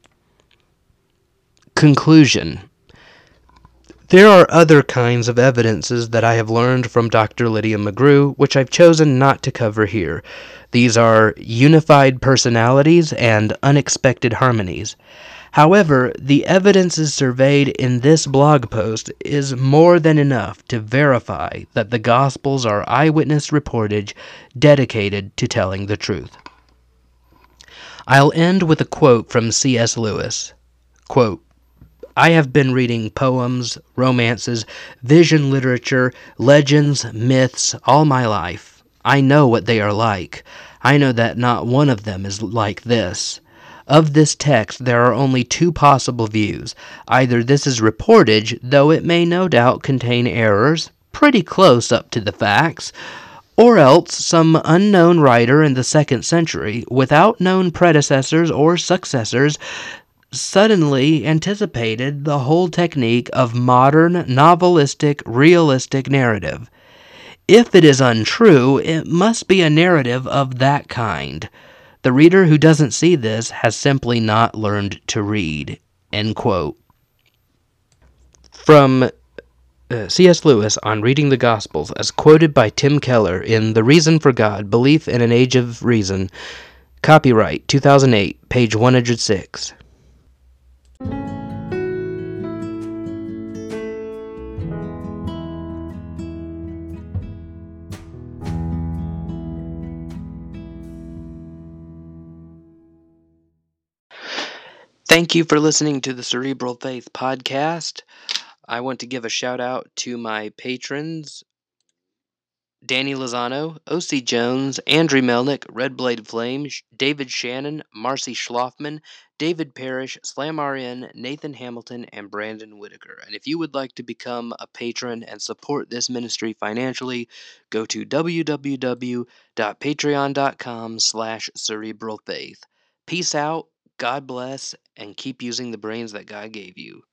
Conclusion. There are other kinds of evidences that I have learned from Doctor Lydia McGrew, which I've chosen not to cover here. These are unified personalities and unexpected harmonies. However, the evidences surveyed in this blog post is more than enough to verify that the Gospels are eyewitness reportage dedicated to telling the truth. I'll end with a quote from C S Lewis. Quote, "I have been reading poems, romances, vision literature, legends, myths all my life. I know what they are like. I know that not one of them is like this. Of this text, there are only two possible views. Either this is reportage, though it may no doubt contain errors, pretty close up to the facts, Or else some unknown writer in the second century, without known predecessors or successors, suddenly anticipated the whole technique of modern, novelistic, realistic narrative. If it is untrue, it must be a narrative of that kind. The reader who doesn't see this has simply not learned to read. End quote. From uh, C S. Lewis on Reading the Gospels, as quoted by Tim Keller in The Reason for God, Belief in an Age of Reason, copyright two thousand eight, page one hundred six. Thank you for listening to the Cerebral Faith podcast. I want to give a shout out to my patrons, Danny Lozano, O C. Jones, Andrew Melnick, Red Blade Flame, David Shannon, Marcy Schloffman, David Parrish, Slam R N, Nathan Hamilton, and Brandon Whitaker. And if you would like to become a patron and support this ministry financially, go to www.patreon.com slash cerebralfaith. Peace out, God bless, and keep using the brains that God gave you.